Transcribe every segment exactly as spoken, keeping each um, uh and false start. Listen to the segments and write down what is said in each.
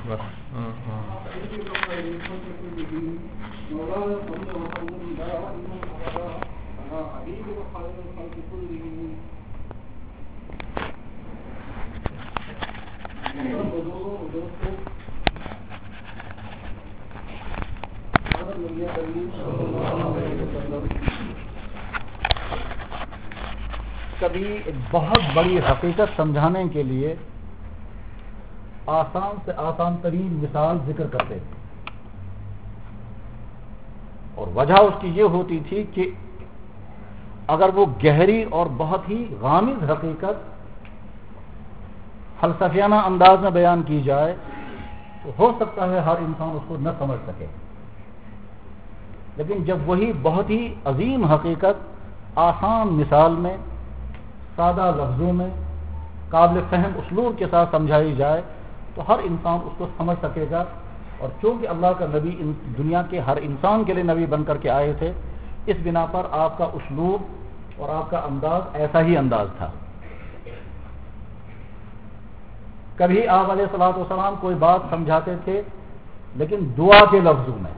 بس ہاں ہاں کبھی ایک بہت بڑی حقیقت سمجھانے کے لیے آسان سے آسان ترین مثال ذکر کرتے تھے، اور وجہ اس کی یہ ہوتی تھی کہ اگر وہ گہری اور بہت ہی غامض حقیقت فلسفیانہ انداز میں بیان کی جائے تو ہو سکتا ہے ہر انسان اس کو نہ سمجھ سکے، لیکن جب وہی بہت ہی عظیم حقیقت آسان مثال میں، سادہ لفظوں میں، قابل فہم اسلوب کے ساتھ سمجھائی جائے تو ہر انسان اس کو سمجھ سکے گا۔ اور چونکہ اللہ کا نبی ان دنیا کے ہر انسان کے لیے نبی بن کر کے آئے تھے، اس بنا پر آپ کا اسلوب اور آپ کا انداز ایسا ہی انداز تھا۔ کبھی آپ علیہ الصلوۃ والسلام کوئی بات سمجھاتے تھے لیکن دعا کے لفظوں میں،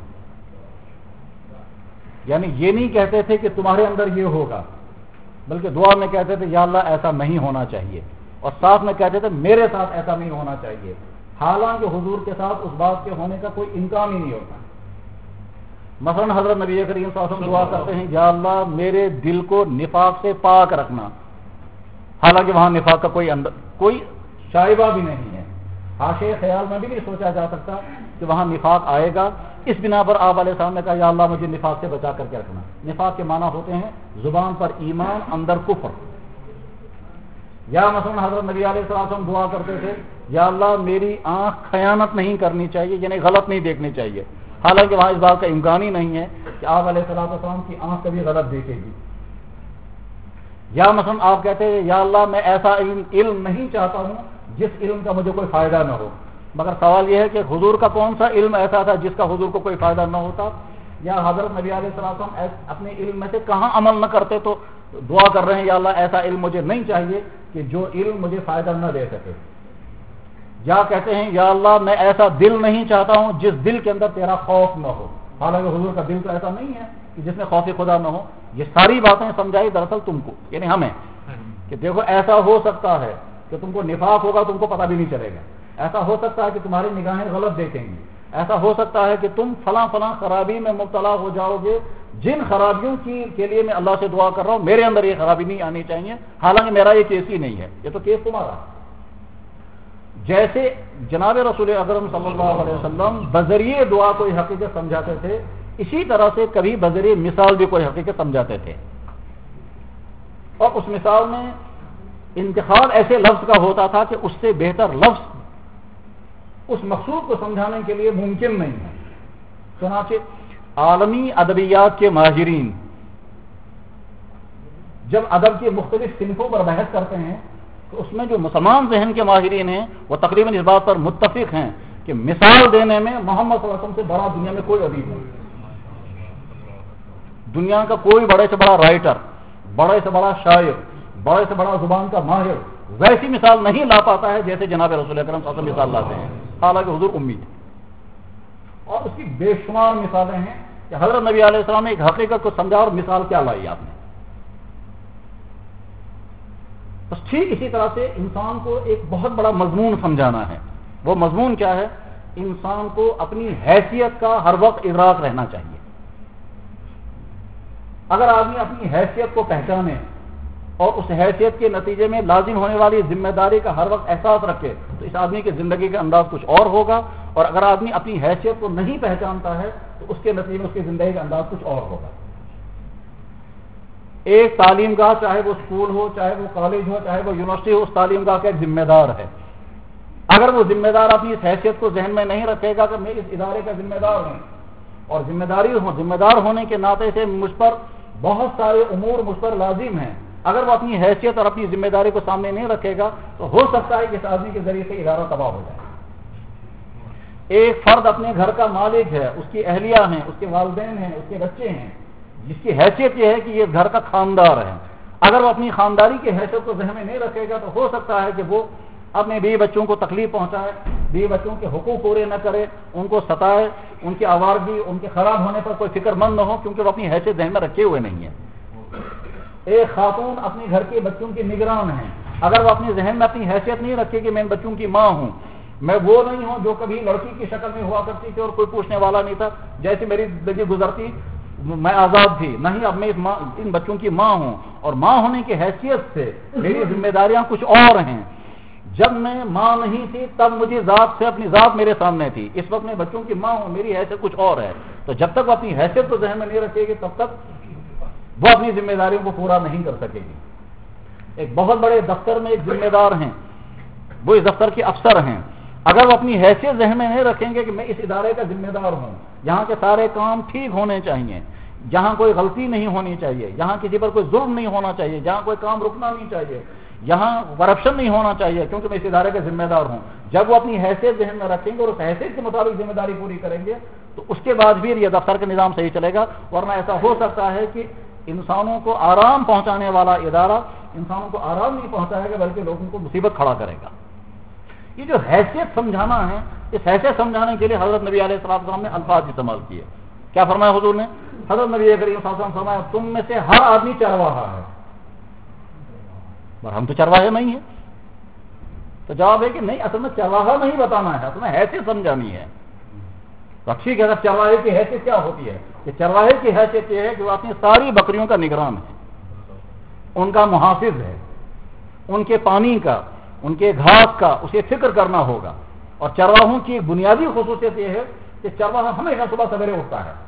یعنی یہ نہیں کہتے تھے کہ تمہارے اندر یہ ہوگا، بلکہ دعا میں کہتے تھے یا اللہ ایسا نہیں ہونا چاہیے، اور ساتھ میں کہتے تھے میرے ساتھ ایسا نہیں ہونا چاہیے، حالانکہ حضور کے ساتھ اس بات کے ہونے کا کوئی امکان ہی نہیں ہوتا۔ مثلا حضرت نبی کریم صلی اللہ علیہ وسلم دعا کرتے ہیں یا اللہ میرے دل کو نفاق سے پاک رکھنا، حالانکہ وہاں نفاق کا کوئی اندر کوئی شائبہ بھی نہیں ہے، حاشے خیال میں بھی نہیں سوچا جا سکتا کہ وہاں نفاق آئے گا۔ اس بنا پر آپ علیہ السلام نے کہا یا اللہ مجھے نفاق سے بچا کر کے رکھنا۔ نفاق کے معنی ہوتے ہیں زبان پر ایمان، اندر کفر۔ یا مثلا حضرت نبی علیہ السلام دعا کرتے تھے یا اللہ میری آنکھ خیانت نہیں کرنی چاہیے، یعنی غلط نہیں دیکھنی چاہیے، حالانکہ وہاں اس بات کا امکان ہی نہیں ہے کہ آپ علیہ السلام کی آنکھ کبھی غلط دیکھے گی۔ یا مثلا آپ کہتے ہیں یا اللہ میں ایسا علم علم نہیں چاہتا ہوں جس علم کا مجھے کوئی فائدہ نہ ہو، مگر سوال یہ ہے کہ حضور کا کون سا علم ایسا تھا جس کا حضور کو کوئی فائدہ نہ ہوتا؟ یا حضرت نبی علیہ السلام اپنے علم میں سے کہاں عمل نہ کرتے تو دعا کر رہے ہیں یا اللہ ایسا علم مجھے نہیں چاہیے کہ جو علم مجھے فائدہ نہ دے سکے۔ یا کہتے ہیں یا اللہ میں ایسا دل نہیں چاہتا ہوں جس دل کے اندر تیرا خوف نہ ہو، حالانکہ حضور کا دل تو ایسا نہیں ہے کہ جس میں خوف خدا نہ ہو۔ یہ ساری باتیں سمجھائی دراصل تم کو، یعنی ہمیں، کہ دیکھو ایسا ہو سکتا ہے کہ تم کو نفاق ہوگا، تم کو پتہ بھی نہیں چلے گا، ایسا ہو سکتا ہے کہ تمہاری نگاہیں غلط دیکھیں گی، ایسا ہو سکتا ہے کہ تم فلاں فلاں خرابی میں مبتلا ہو جاؤ گے، جن خرابیوں کی کے لیے میں اللہ سے دعا کر رہا ہوں میرے اندر یہ خرابی نہیں آنی چاہیے، حالانکہ میرا یہ کیس ہی نہیں ہے، یہ تو کیس تمہارا۔ جیسے جناب رسول اکرم صلی اللہ علیہ وسلم بذریعہ دعا کوئی حقیقت سمجھاتے تھے، اسی طرح سے کبھی بذریعہ مثال بھی کوئی حقیقت سمجھاتے تھے، اور اس مثال میں انتخاب ایسے لفظ کا ہوتا تھا کہ اس سے بہتر لفظ اس مقصود کو سمجھانے کے لیے ممکن نہیں ہے۔ چنانچہ عالمی ادبیات کے ماہرین جب ادب کی مختلف صنفوں پر بحث کرتے ہیں تو اس میں جو مسلمان ذہن کے ماہرین ہیں وہ تقریباً اس بات پر متفق ہیں کہ مثال دینے میں محمد صلی اللہ علیہ وسلم سے بڑا دنیا میں کوئی ادیب نہیں، دنیا کا کوئی بڑے سے بڑا رائٹر، بڑے سے بڑا شاعر، بڑے سے بڑا زبان کا ماہر ویسی مثال نہیں لا پاتا ہے جیسے جناب رسول اکرم صلی اللہ علیہ وسلم مثال لاتے ہیں، حالانکہ حضور امی تھے۔ اور اس کی بے شمار مثالیں ہیں کہ حضرت نبی علیہ السلام نے ایک حقیقت کو سمجھا اور مثال کیا لائی آپ نے۔ بس ٹھیک اسی طرح سے انسان کو ایک بہت بڑا مضمون سمجھانا ہے۔ وہ مضمون کیا ہے؟ انسان کو اپنی حیثیت کا ہر وقت ادراک رہنا چاہیے۔ اگر آدمی اپنی حیثیت کو پہچانے اور اس حیثیت کے نتیجے میں لازم ہونے والی ذمہ داری کا ہر وقت احساس رکھے تو اس آدمی کی زندگی کا انداز کچھ اور ہوگا، اور اگر آدمی اپنی حیثیت کو نہیں پہچانتا ہے تو اس کے نتیجے میں اس کی زندگی کا انداز کچھ اور ہوگا۔ ایک تعلیم گاہ، چاہے وہ اسکول ہو، چاہے وہ کالج ہو، چاہے وہ یونیورسٹی ہو، اس تعلیم گاہ کا ایک ذمہ دار ہے۔ اگر وہ ذمہ دار اپنی اس حیثیت کو ذہن میں نہیں رکھے گا کہ میں اس ادارے کا ذمہ دار ہوں اور ذمہ داری ہوں ذمہ دار ہونے کے ناطے سے مجھ پر بہت سارے امور مجھ پر لازم ہیں، اگر وہ اپنی حیثیت اور اپنی ذمہ داری کو سامنے نہیں رکھے گا تو ہو سکتا ہے کہ اس آدمی کے ذریعے سے ادارہ تباہ ہو جائے۔ ایک فرد اپنے گھر کا مالک ہے، اس کی اہلیہ ہیں، اس کے والدین ہیں، اس کے بچے ہیں، جس کی حیثیت یہ ہے کہ یہ گھر کا خاندار ہے، اگر وہ اپنی خانداری کی حیثیت کو ذہن میں نہیں رکھے گا تو ہو سکتا ہے کہ وہ اپنے بیوی بچوں کو تکلیف پہنچائے، بیوی بچوں کے حقوق پورے نہ کرے، ان کو ستائے، ان کی آوارگی، ان کے خراب ہونے پر کوئی فکر مند نہ ہو، کیونکہ وہ اپنی حیثیت ذہن میں رکھے ہوئے نہیں ہیں۔ ایک خاتون اپنے گھر کے بچوں کی نگران ہے، اگر وہ اپنے ذہن میں اپنی حیثیت نہیں رکھے کہ میں ان بچوں کی ماں ہوں، میں وہ نہیں ہوں جو کبھی لڑکی کی شکل میں ہوا کرتی تھی اور کوئی پوچھنے والا نہیں تھا، جیسی میری زندگی گزرتی میں آزاد تھی، نہیں اب میں اس ماں ان بچوں کی ماں ہوں، اور ماں ہونے کی حیثیت سے میری ذمہ داریاں کچھ اور ہیں۔ جب میں ماں نہیں تھی تب مجھے ذات سے اپنی ذات میرے سامنے تھی، اس وقت میں بچوں کی ماں ہوں، میری حیثیت کچھ اور ہے۔ تو جب تک وہ اپنی حیثیت کو ذہن میں نہیں رکھے گی تب تک وہ اپنی ذمہ داریوں کو پورا نہیں کر سکے گی۔ ایک بہت بڑے دفتر میں ایک ذمہ دار ہیں، وہ اس دفتر کے افسر ہیں، اگر وہ اپنی حیثیت ذہن میں نہیں رکھیں گے کہ میں اس ادارے کا ذمہ دار ہوں، یہاں کے سارے کام ٹھیک ہونے چاہیے، جہاں کوئی غلطی نہیں ہونی چاہیے، یہاں کسی پر کوئی ظلم نہیں ہونا چاہیے، جہاں کوئی کام رکنا نہیں چاہیے، یہاں کرپشن نہیں ہونا چاہیے، کیونکہ میں اس ادارے کا ذمہ دار ہوں، جب وہ اپنی حیثیت ذہن میں رکھیں گے اور اس حیثیت کے مطابق ذمہ داری پوری کریں گے تو اس کے بعد بھی یہ دفتر کا نظام صحیح چلے گا۔ ورنہ ایسا ہو سکتا ہے کہ انسانوں کو آرام پہنچانے والا ادارہ انسانوں کو آرام نہیں پہنچائے گا بلکہ لوگوں کو مصیبت کھڑا کرے گا۔ یہ جو حیثیت سمجھانا ہے، اس حیثیت سمجھانے کے لیے حضرت نبی علیہ السلام نے الفاظ استعمال کیے۔ کیا فرمایا حضور نے؟ حضرت نبی کریم صلی اللہ علیہ وسلم فرمایا تم میں سے ہر آدمی چرواہا ہے، پر ہم تو چرواہے نہیں ہیں۔ تو جواب ہے کہ نہیں، اصل میں چرواہا نہیں بتانا ہے، اصل میں حیثیت سمجھانی ہے۔ تو ٹھیک ہے، چرواہے کی حیثیت کیا ہوتی ہے؟ کہ چرواہے کی حیثیت یہ ہے کہ وہ اپنی ساری بکریوں کا نگران ہے، ان کا محافظ ہے، ان کے پانی کا، ان کے گھاس کا اسے فکر کرنا ہوگا۔ اور چرواہوں کی ایک بنیادی خصوصیت یہ ہے کہ چرواہا ہمیشہ صبح سویرے اٹھتا ہے۔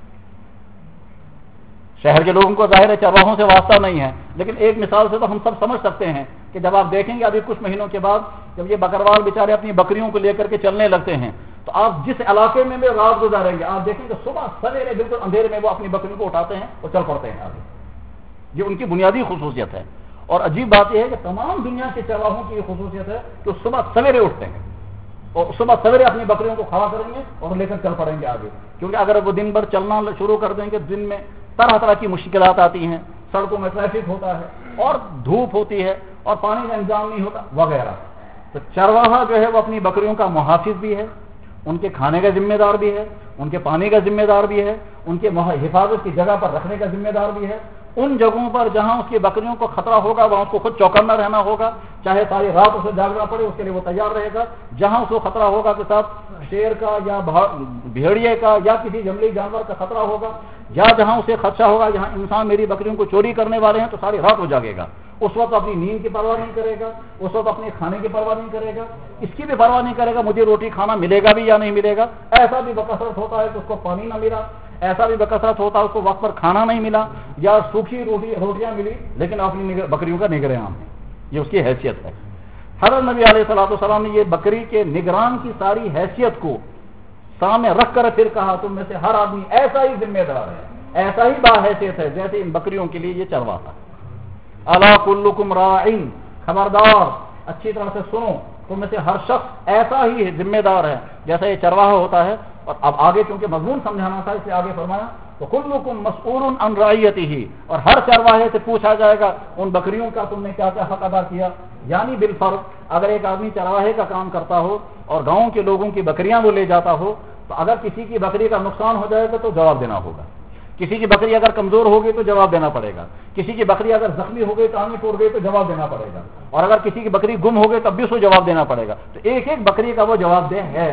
شہر کے لوگوں کو ظاہر ہے چرواہوں سے واسطہ نہیں ہے، لیکن ایک مثال سے تو ہم سب سمجھ سکتے ہیں کہ جب آپ دیکھیں گے ابھی کچھ مہینوں کے بعد جب یہ بکروال بیچارے اپنی بکریوں کو لے کر کے چلنے لگتے ہیں تو آپ جس علاقے میں بھی رات گزاریں گے آپ دیکھیں گے صبح سویرے بالکل اندھیرے میں وہ اپنی بکریوں کو اٹھاتے ہیں اور چل پڑتے ہیں آگے۔ یہ ان کی بنیادی خصوصیت ہے۔ اور عجیب بات یہ ہے کہ تمام دنیا کے چرواہوں کی یہ خصوصیت ہے کہ وہ صبح سویرے اٹھتے ہیں اور صبح سویرے اپنی بکریوں کو کھڑا کریں گے اور لے کر چل پڑیں گے آگے، کیونکہ اگر وہ دن بھر چلنا شروع کر دیں گے دن میں طرح طرح کی مشکلات آتی ہیں، سڑکوں میں ٹریفک ہوتا ہے اور دھوپ ہوتی ہے اور پانی کا انتظام نہیں ہوتا وغیرہ۔ تو چرواہا جو ہے وہ اپنی بکریوں کا محافظ بھی ہے، ان کے کھانے کا ذمہ دار بھی ہے، ان کے پانی کا ذمہ دار بھی ہے، ان کے حفاظت کی جگہ پر رکھنے کا ذمہ دار بھی ہے۔ ان جگہوں پر جہاں اس کی بکریوں کو خطرہ ہوگا وہاں اس کو خود چوکنا رہنا ہوگا، چاہے ساری رات اسے جاگنا پڑے اس کے لیے وہ تیار رہے گا۔ جہاں اس کو خطرہ ہوگا کہ ساتھ شیر کا یا بھیڑیے کا یا کسی جنگلی جانور کا خطرہ ہوگا، یا جہاں اسے خدشہ ہوگا جہاں انسان میری بکریوں کو چوری کرنے والے ہیں تو ساری رات وہ جاگے گا، اس وقت اپنی نیند کی پرواہ نہیں کرے گا، اس وقت اپنے کھانے کی پرواہ نہیں کرے گا، اس کی بھی پرواہ نہیں کرے گا مجھے روٹی کھانا ملے گا بھی یا نہیں ملے گا۔ ایسا بھی بکثرت ہوتا ہے کہ اس کو پانی نہ ملا، ایسا بھی بکثرت ہوتا ہے اس کو وقت پر کھانا نہیں ملا یا سوکھی روٹی روٹیاں ملی لیکن اپنی بکریوں کا نگران ہے، یہ اس کی حیثیت ہے۔ حضرت نبی علیہ الصلوۃ والسلام نے یہ بکری کے نگران کی ساری حیثیت کو سامنے رکھ کر پھر کہا تم میں سے ہر آدمی ایسا ہی ذمہ دار ہے، ایسا ہی باحیثیت ہے جیسے ان بکریوں کے لیے یہ چرواہا ہے۔ الا کلکم راعین، خبردار اچھی طرح سے سنو، تم میں سے ہر شخص ایسا ہی ذمہ دار ہے جیسا یہ چرواہا ہوتا ہے۔ اور اب آگے چونکہ مضمون سمجھانا تھا اس لیے آگے فرمایا تو کلکم مسئول عن رعیتہ، اور ہر چرواہے سے پوچھا جائے گا ان بکریوں کا تم نے کیا کیا حق ادا کیا۔ یعنی بالفرض اگر ایک آدمی چرواہے کا کام کرتا ہو اور گاؤں کے لوگوں کی بکریاں وہ لے جاتا ہو تو اگر کسی کی بکری کا نقصان ہو جائے گا تو جواب دینا ہوگا، کسی کی بکری اگر کمزور ہو گئی تو جواب دینا پڑے گا، کسی کی بکری اگر زخمی ہو گئی ٹانگیں ٹوٹ گئی تو جواب دینا پڑے گا، اور اگر کسی کی بکری گم ہو گئی تب بھی اس کو جواب دینا پڑے گا۔ تو ایک ایک بکری کا وہ جواب دہ ہے۔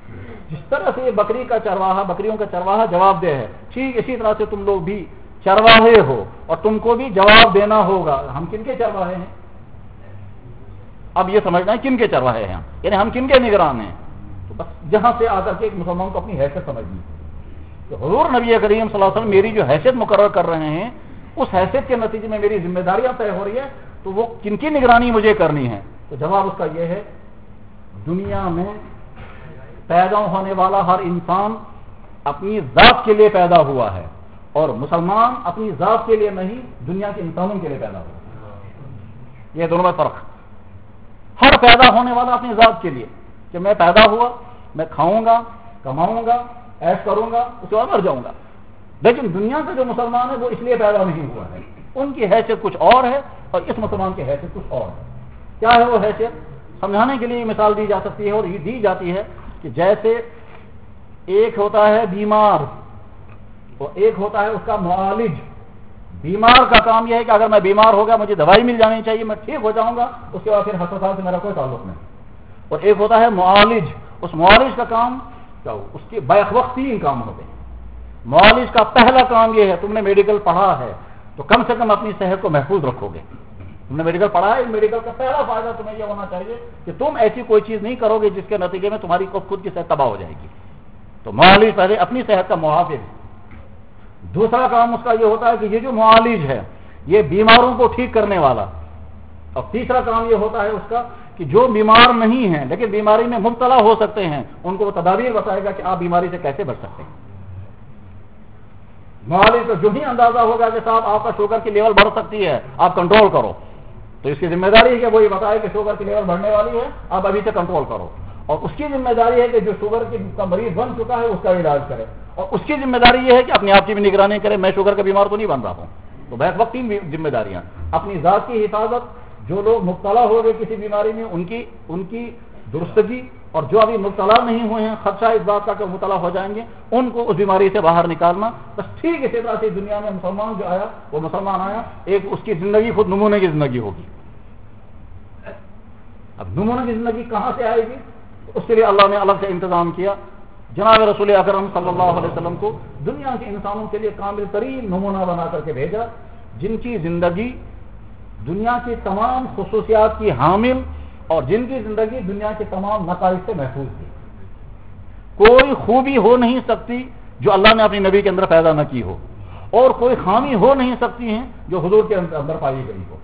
جس طرح سے یہ بکری کا چرواہا بکریوں کا چرواہا جواب دہ ہے، ٹھیک اسی طرح سے تم لوگ بھی چرواہے ہو اور تم کو بھی جواب دینا ہوگا۔ ہم کن کے چرواہے ہیں؟ اب یہ سمجھنا ہے کن کے چرواہے ہیں، یعنی ہم کن کے نگران ہیں۔ تو بس جہاں سے آ کر کے ایک مسلمان کو اپنی حیثیت سمجھنی تو حضور نبی کریم صلی اللہ علیہ وسلم میری جو حیثیت مقرر کر رہے ہیں اس حیثیت کے نتیجے میں میری ذمہ داریاں طے ہو رہی ہے تو وہ کن کی نگرانی مجھے کرنی ہے؟ تو جواب اس کا یہ ہے دنیا میں پیدا ہونے والا ہر انسان اپنی ذات کے لیے پیدا ہوا ہے اور مسلمان اپنی ذات کے لیے نہیں دنیا کے انسانوں کے لیے پیدا ہوا۔ یہ دونوں میں فرق، ہر پیدا ہونے والا اپنی ذات کے لیے کہ میں پیدا ہوا میں کھاؤں گا کماؤں گا ایش کروں گا اس کے بعد مر جاؤں گا، لیکن دنیا کا جو مسلمان ہے وہ اس لیے پیدا نہیں ہوا ہے، ان کی حیثیت کچھ اور ہے اور اس مسلمان کی حیثیت کچھ اور ہے۔ کیا ہے وہ حیثیت؟ سمجھانے کے لیے مثال دی جا سکتی ہے اور یہ دی جاتی ہے کہ جیسے ایک ہوتا ہے بیمار اور ایک ہوتا ہے اس کا معالج. بیمار کا کام یہ ہے کہ اگر میں بیمار ہو گیا مجھے دوائی مل جانی چاہیے, میں ٹھیک ہو جاؤں گا, اس کے بعد پھر ہسپتال سے میرا کوئی تعلق نہیں. اور ایک ہوتا ہے معالج, اس معالج کا کام کیا ہو, اس کے بیک وقت تین کام ہوتے ہیں. معالج کا پہلا کام یہ ہے, تم نے میڈیکل پڑھا ہے تو کم سے کم اپنی صحت کو محفوظ رکھو گے. تم نے میڈیکل پڑھا ہے, میڈیکل کا پہلا فائدہ تمہیں یہ ہونا چاہیے کہ تم ایسی کوئی چیز نہیں کرو گے جس کے نتیجے میں تمہاری خود کی صحت تباہ ہو جائے گی. تو معالج پہلے اپنی صحت کا محافظ. دوسرا کام اس کا یہ ہوتا ہے کہ یہ جو معالج ہے یہ بیماروں کو ٹھیک کرنے والا. اور تیسرا کام یہ ہوتا ہے اس کا کہ جو بیمار نہیں ہیں لیکن بیماری میں مبتلا ہو سکتے ہیں ان کو وہ تدابیر بتائے گا کہ آپ بیماری سے کیسے بچ سکتے ہیں. معالج کو جو ہی اندازہ ہوگا کہ صاحب آپ کا شوگر کی لیول بڑھ سکتی ہے, آپ کنٹرول کرو, تو اس کی ذمہ داری ہے کہ وہ یہ بتائے کہ شوگر کی لیول بڑھنے والی ہے, آپ ابھی سے کنٹرول کرو. اور اس کی ذمہ داری ہے کہ جو شوگر کا مریض بن چکا ہے اس کا علاج کرے. اور اس کی ذمہ داری یہ ہے کہ اپنے آپ کی بھی نگرانی کرے, میں شوگر کا بیمار تو نہیں بن رہا ہوں. تو بیک وقت تین ذمہ داریاں, اپنی ذات کی حفاظت, جو لوگ مبتلا ہو گئے کسی بیماری میں ان کی ان کی درستگی, اور جو ابھی مبتلا نہیں ہوئے ہیں خدشہ اس بات کا کہ مبتلا ہو جائیں گے ان کو اس بیماری سے باہر نکالنا. بس ٹھیک اسی طرح سے دنیا میں مسلمان جو آیا وہ مسلمان آیا, ایک اس کی زندگی خود نمونے کی زندگی ہوگی. اب نمونے کی زندگی کہاں سے آئے گی, اس کے لیے اللہ نے الگ سے انتظام کیا. جناب رسول اکرم صلی اللہ علیہ وسلم کو دنیا کے انسانوں کے لیے کامل ترین نمونہ بنا کر کے بھیجا, جن کی زندگی دنیا کی تمام خصوصیات کی حامل اور جن کی زندگی دنیا کے تمام نقائص سے محفوظ تھی. کوئی خوبی ہو نہیں سکتی جو اللہ نے اپنی نبی کے اندر پیدا نہ کی ہو, اور کوئی خامی ہو نہیں سکتی ہیں جو حضور کے اندر پائی گئی ہو.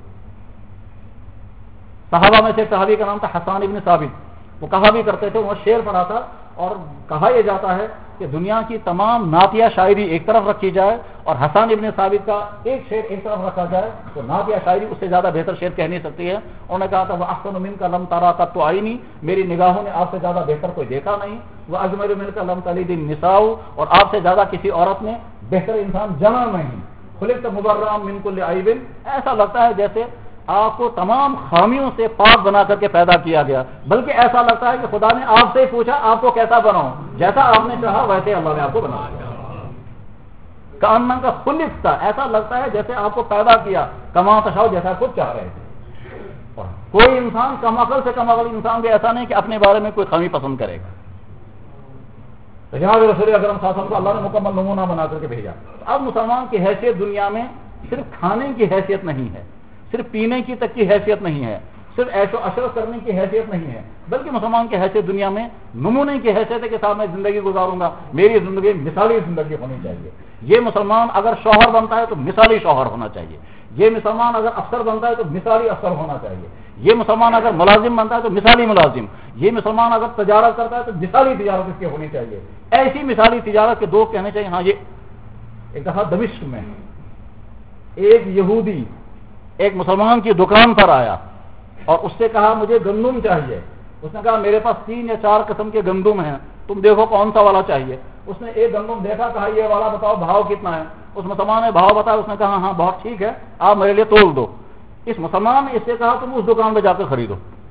صحابہ میں سے ایک صحابی کا نام تھا حسان ابن ثابت. وہ کہا بھی کرتے تھے, وہ شعر پڑھا تھا, اور کہا یہ جاتا ہے کہ دنیا کی تمام نعتیہ شاعری ایک طرف رکھی جائے اور حسان ابن ثابت کا ایک شعر ایک طرف رکھا جائے تو نعتیہ شاعری اس سے زیادہ بہتر شعر کہہ نہیں سکتی ہے. انہوں نے کہا تھا وہ احسن منک لم ترى قط عینی, میری نگاہوں نے آپ سے زیادہ بہتر کوئی دیکھا نہیں. وہ اجمل منک لم تلد النساء, اور آپ سے زیادہ کسی عورت نے بہتر انسان جمع نہیں. خلقت مبرئا من كل عیب, ایسا لگتا ہے جیسے آپ کو تمام خامیوں سے پاک بنا کر کے پیدا کیا گیا, بلکہ ایسا لگتا ہے کہ خدا نے آپ سے پوچھا آپ کو کیسا بناؤں, جیسا آپ نے چاہا ویسے اللہ نے آپ کو بنایا. کاننا کا خلق تھا, ایسا لگتا ہے جیسے آپ کو پیدا کیا کما تشاؤ, جیسا خود چاہ رہے تھے. اور کوئی انسان کم عقل سے کم عقل انسان بھی ایسا نہیں کہ اپنے بارے میں کوئی خامی پسند کرے گا. تو جناب رسول اکرم صلی اللہ علیہ وسلم کو اللہ نے مکمل نمونہ بنا کر کے بھیجا. اب مسلمان کی حیثیت دنیا میں صرف کھانے کی حیثیت نہیں ہے, صرف پینے کی تک کی حیثیت نہیں ہے, صرف عیش و عشرت کرنے کی حیثیت نہیں ہے, بلکہ مسلمان کی حیثیت دنیا میں نمونے کی حیثیت ہے کہ صاحب میں زندگی گزاروں گا, میری زندگی مثالی زندگی ہونی چاہیے. یہ مسلمان اگر شوہر بنتا ہے تو مثالی شوہر ہونا چاہیے. یہ مسلمان اگر افسر بنتا ہے تو مثالی افسر ہونا چاہیے. یہ مسلمان اگر ملازم بنتا ہے تو مثالی ملازم. یہ مسلمان اگر تجارت کرتا ہے تو مثالی تجارت اس کی ہونی چاہیے. ایسی مثالی تجارت کے دو کہنے چاہیے. ہاں, یہ ایک دفعہ دمشق میں ایک یہودی ایک مسلمان کی دکان پر آیا اور اس سے کہا مجھے گندم چاہیے. اس نے کہا میرے پاس تین یا چار قسم کے گندم ہیں, تم دیکھو کون سا والا چاہیے. اس نے ایک گندم دیکھا, کہا یہ والا بتاؤ بھاؤ کتنا ہے. اس مسلمان نے بھاؤ بتایا. اس نے کہا ہاں بہت ٹھیک ہے, آپ میرے لیے تول دو. اس مسلمان نے اس سے کہا تم اس دکان پہ جا کر خریدو.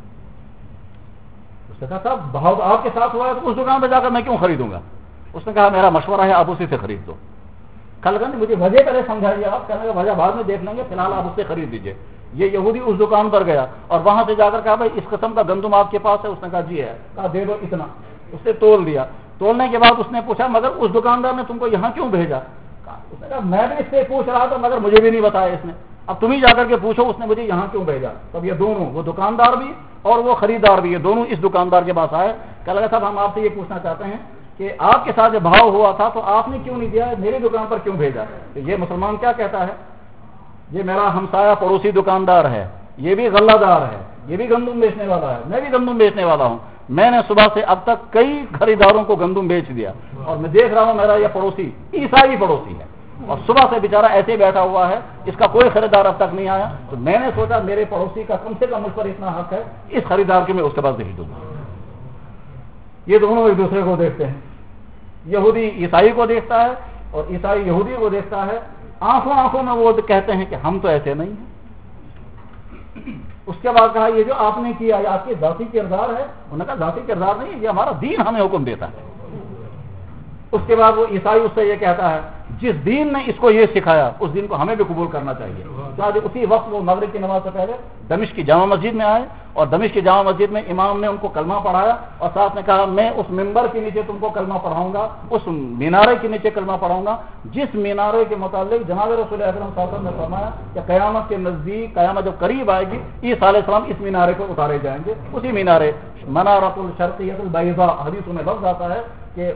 اس نے کہا صاحب بھاؤ آپ کے ساتھ ہوا ہے تو اس دکان پہ جا کر میں کیوں خریدوں گا. اس نے کہا میرا مشورہ ہے آپ اسی سے خرید دو. کل کہ مجھے وجہ پہلے سمجھائیے, آپ کہنے کا وجہ بعد میں دیکھ لیں گے, فی الحال آپ اس سے خرید دیجیے. یہ یہودی اس دکان پر گیا اور وہاں سے جا کر کہا بھائی اس قسم کا گندم آپ کے پاس ہے. اس نے کہا جی ہے. کہا دے دو اتنا. اس نے تول دیا. تولنے کے بعد اس نے پوچھا مگر اس دکاندار نے تم کو یہاں کیوں بھیجا. اس نے کہا میں بھی اس سے پوچھ رہا تھا مگر مجھے بھی نہیں بتایا اس نے, اب تم ہی جا کر کے پوچھو اس نے مجھے یہاں کیوں بھیجا. تب یہ دونوں, وہ دکاندار بھی اور وہ خریدار بھی, یہ دونوں اس دکاندار کے پاس آئے. کہا لگا صاحب ہم آپ سے یہ پوچھنا چاہتے ہیں کہ آپ کے ساتھ جو بھاؤ ہوا تھا تو آپ نے کیوں نہیں دیا, میری دکان پر کیوں بھیجا. تو یہ مسلمان کیا کہتا ہے, یہ میرا ہمسایہ پڑوسی دکاندار ہے, یہ بھی غلہ دار ہے, یہ بھی گندم بیچنے والا ہے, میں بھی گندم بیچنے والا ہوں. میں نے صبح سے اب تک کئی خریداروں کو گندم بیچ دیا اور میں دیکھ رہا ہوں میرا یہ پڑوسی عیسائی پڑوسی ہے اور صبح سے بیچارہ ایسے بیٹھا ہوا ہے, اس کا کوئی خریدار اب تک نہیں آیا. تو میں نے سوچا میرے پڑوسی کا کم سے کم مجھ پر اتنا حق ہے, اس خریدار کے میں اس کے پاس بھیج دوں. یہ دونوں ایک دوسرے کو دیکھتے ہیں. یہودی عیسائی کو دیکھتا ہے اور عیسائی یہودی کو دیکھتا ہے. آنکھوں آنکھوں میں وہ کہتے ہیں کہ ہم تو ایسے نہیں ہیں. اس کے بعد کہا یہ جو آپ نے کیا یہ آپ کی ذاتی کردار ہے. انہوں نے کہا ذاتی کردار نہیں، یہ ہمارا دین ہمیں حکم دیتا ہے. اس کے بعد وہ عیسائی اس سے یہ کہتا ہے جس دین نے اس کو یہ سکھایا اس دین کو ہمیں بھی قبول کرنا چاہیے. چاہے اسی وقت وہ مغرب کی نماز سے پہلے دمشق کی جامع مسجد میں آئے اور دمشق کی جامع مسجد میں امام نے ان کو کلمہ پڑھایا اور ساتھ نے کہا میں اس ممبر کے نیچے تم کو کلمہ پڑھاؤں گا، اس مینارے کے نیچے کلمہ پڑھاؤں گا جس مینارے کے متعلق جناب رسول اکرم صلی اللہ علیہ وسلم نے فرمایا کہ قیامت کے نزدیک قیامت جب قریب آئے گی عیسیٰ علیہ السلام اس مینارے کو اتارے جائیں گے. اسی مینارے منارۃ الشرقیۃ البیضاء حدیثوں میں لفظ آتا ہے کہ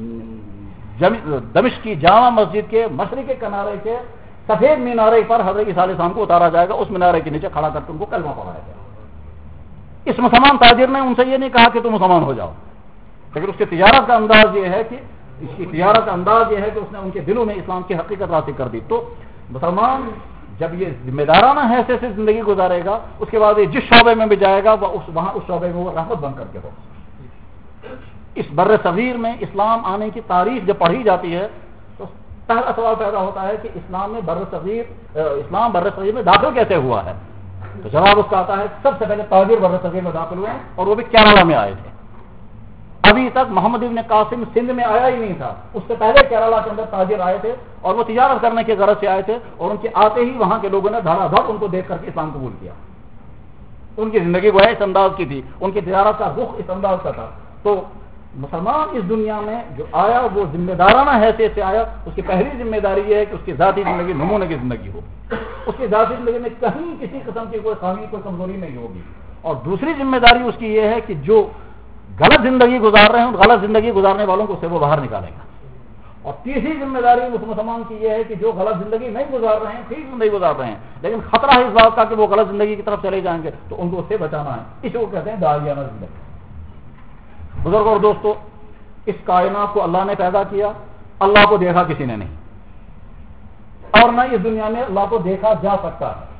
دمشق کی جامع مسجد کے مشرقی کنارے کے سفید مینارے پر حضرت عیسیٰ علیہ السلام کو اتارا جائے گا، اس مینارے کے نیچے کھڑا کر کے ان کو کلمہ پڑھایا جائے گا. اس مسلمان تاجر نے ان سے یہ نہیں کہا کہ تم مسلمان ہو جاؤ، لیکن اس کی تجارت کا انداز یہ ہے کہ اس کی تجارت کا انداز یہ ہے کہ اس نے ان کے دلوں میں اسلام کی حقیقت راسخ کر دی. تو مسلمان جب یہ ذمہ دارانہ حیثیت سے زندگی گزارے گا اس کے بعد یہ جس شعبے میں بھی جائے گا وہ اس وہاں اس شعبے میں وہ رحمت بن کر کے ہو. اس بر صغیر میں اسلام آنے کی تاریخ جب پڑھی جاتی ہے تو پہلا سوال پیدا ہوتا ہے کہ اسلام میں بر صغیر اسلام بر صغیر میں داخل کیسے ہوا ہے؟ تو جواب اس کا آتا ہے سب سے پہلے تاجر بر صغیر میں داخل ہوئے اور وہ بھی کیرلا میں آئے تھے. ابھی تک محمد ابن قاسم سندھ میں آیا ہی نہیں تھا، اس سے پہلے کیرلا کے اندر تاجر آئے تھے اور وہ تجارت کرنے کے غرض سے آئے تھے اور ان کے آتے ہی وہاں کے لوگوں نے دھڑا دھڑ ان کو دیکھ کر کے اسلام قبول کیا. ان کی زندگی وہ اس انداز کی تھی، ان کی تجارت کا رخ اس انداز کا تھا. تو مسلمان اس دنیا میں جو آیا وہ ذمہ دارانہ حیثیت سے آیا. اس کی پہلی ذمہ داری یہ ہے کہ اس کی ذاتی زندگی نمونے کی زندگی ہو، اس کی ذاتی زندگی میں کہیں کسی قسم کی کوئی خامی کوئی کمزوری نہیں ہوگی. اور دوسری ذمہ داری اس کی یہ ہے کہ جو غلط زندگی گزار رہے ہیں غلط زندگی گزارنے والوں کو اس سے وہ باہر نکالے گا. اور تیسری ذمہ داری اس مسلمان کی یہ ہے کہ جو غلط زندگی نہیں گزار رہے ہیں ٹھیک زندگی گزار رہے ہیں لیکن خطرہ ہے اس بات کا کہ وہ غلط زندگی کی طرف چلے جائیں گے تو ان کو اس سے بچانا ہے. اس کو کہتے ہیں داعیانہ زندگی. بزرگ اور دوستو، اس کائنات کو اللہ نے پیدا کیا، اللہ کو دیکھا کسی نے نہیں اور نہ اس دنیا میں اللہ کو دیکھا جا سکتا ہے.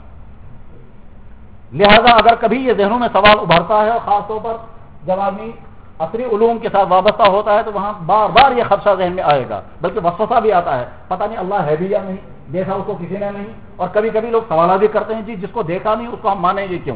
لہذا اگر کبھی یہ ذہنوں میں سوال ابھرتا ہے اور خاص طور پر جب آدمی عصری علوم کے ساتھ وابستہ ہوتا ہے تو وہاں بار بار یہ خدشہ ذہن میں آئے گا، بلکہ وسوسہ بھی آتا ہے پتہ نہیں اللہ ہے بھی یا نہیں، دیکھا اس کو کسی نے نہیں. اور کبھی کبھی لوگ سوالات بھی کرتے ہیں جی جس کو دیکھا نہیں اس کو ہم مانیں گے کیوں؟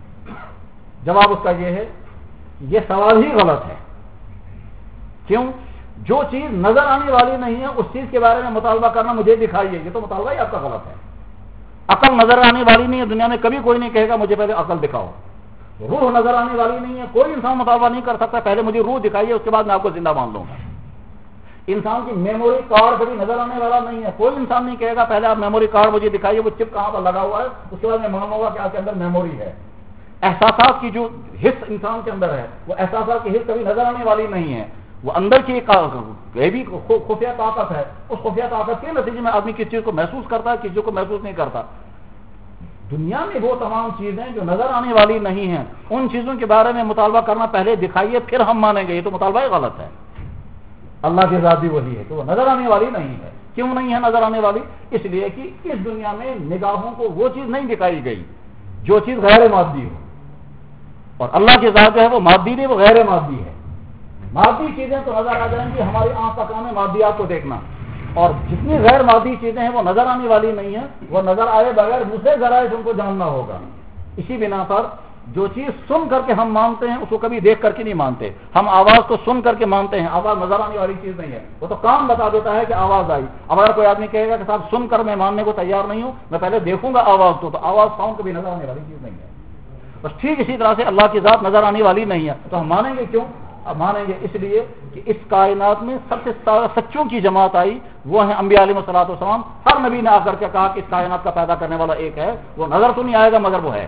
جواب اس کا یہ ہے یہ سوال ہی غلط ہے. کیوں؟ جو چیز نظر آنے والی نہیں ہے اس چیز کے بارے میں مطالبہ کرنا مجھے دکھائیے، یہ تو مطالبہ ہی آپ کا غلط ہے. عقل نظر آنے والی نہیں ہے، دنیا میں کبھی کوئی نہیں کہے گا مجھے پہلے عقل دکھاؤ. روح نظر آنے والی نہیں ہے، کوئی انسان مطالبہ نہیں کر سکتا پہلے مجھے روح دکھائیے اس کے بعد میں آپ کو زندہ مان لوں گا. انسان کی میموری کارڈ کبھی نظر آنے والا نہیں ہے، کوئی انسان نہیں کہے گا پہلے آپ میموری کارڈ مجھے دکھائیے وہ چپ کہاں پر لگا ہوا ہے اس کے بعد میں مانوں گا کہ آپ کے اندر میموری ہے. احساسات کی جو حص انسان کے اندر ہے وہ احساسات کی حص کبھی نظر آنے والی نہیں ہے، وہ اندر کی یہ بھی خفیہ طاقت ہے. اس خفیہ طاقت کے نتیجے میں آدمی کس چیز کو محسوس کرتا ہے کس چیز کو محسوس نہیں کرتا. دنیا میں وہ تمام چیزیں جو نظر آنے والی نہیں ہیں ان چیزوں کے بارے میں مطالبہ کرنا پہلے دکھائیے پھر ہم مانیں گے، یہ تو مطالبہ ہی غلط ہے. اللہ کی ذات بھی وہی ہے کہ وہ نظر آنے والی نہیں ہے. کیوں نہیں ہے نظر آنے والی؟ اس لیے کہ اس دنیا میں نگاہوں کو وہ چیز نہیں دکھائی گئی جو چیز غیر مادی ہو، اور اللہ کی ذات جو ہے وہ مادی نہیں وہ غیر مادی ہے. مادی چیزیں تو نظر آ جائیں گی، ہماری آنکھ کا کام ہے مادیات کو دیکھنا، اور جتنی غیر مادی چیزیں ہیں وہ نظر آنے والی نہیں ہیں، وہ نظر آئے بغیر دوسرے ذرائع سے ان کو جاننا ہوگا. اسی بنا پر جو چیز سن کر کے ہم مانتے ہیں اس کو کبھی دیکھ کر کے نہیں مانتے. ہم آواز کو سن کر کے مانتے ہیں، آواز نظر آنے والی چیز نہیں ہے، وہ تو کام بتا دیتا ہے کہ آواز آئی. اب اگر کوئی آدمی کہے گا کہ صاحب سن کر میں ماننے کو تیار نہیں ہوں، میں پہلے دیکھوں گا آواز کو، تو آواز ساؤنڈ کبھی نظر آنے والی چیز نہیں ہے. بس ٹھیک اسی طرح سے اللہ کی ذات نظر آنے والی نہیں ہے، تو ہم مانیں گے کیوں؟ اب مانیں گے اس لیے کہ اس کائنات میں سب سے سچوں کی جماعت آئی وہ ہیں انبیاء علیہ الصلوۃ والسلام. ہر نبی نے آ کر کے کہا کہ اس کائنات کا پیدا کرنے والا ایک ہے، وہ نظر تو نہیں آئے گا مگر وہ ہے.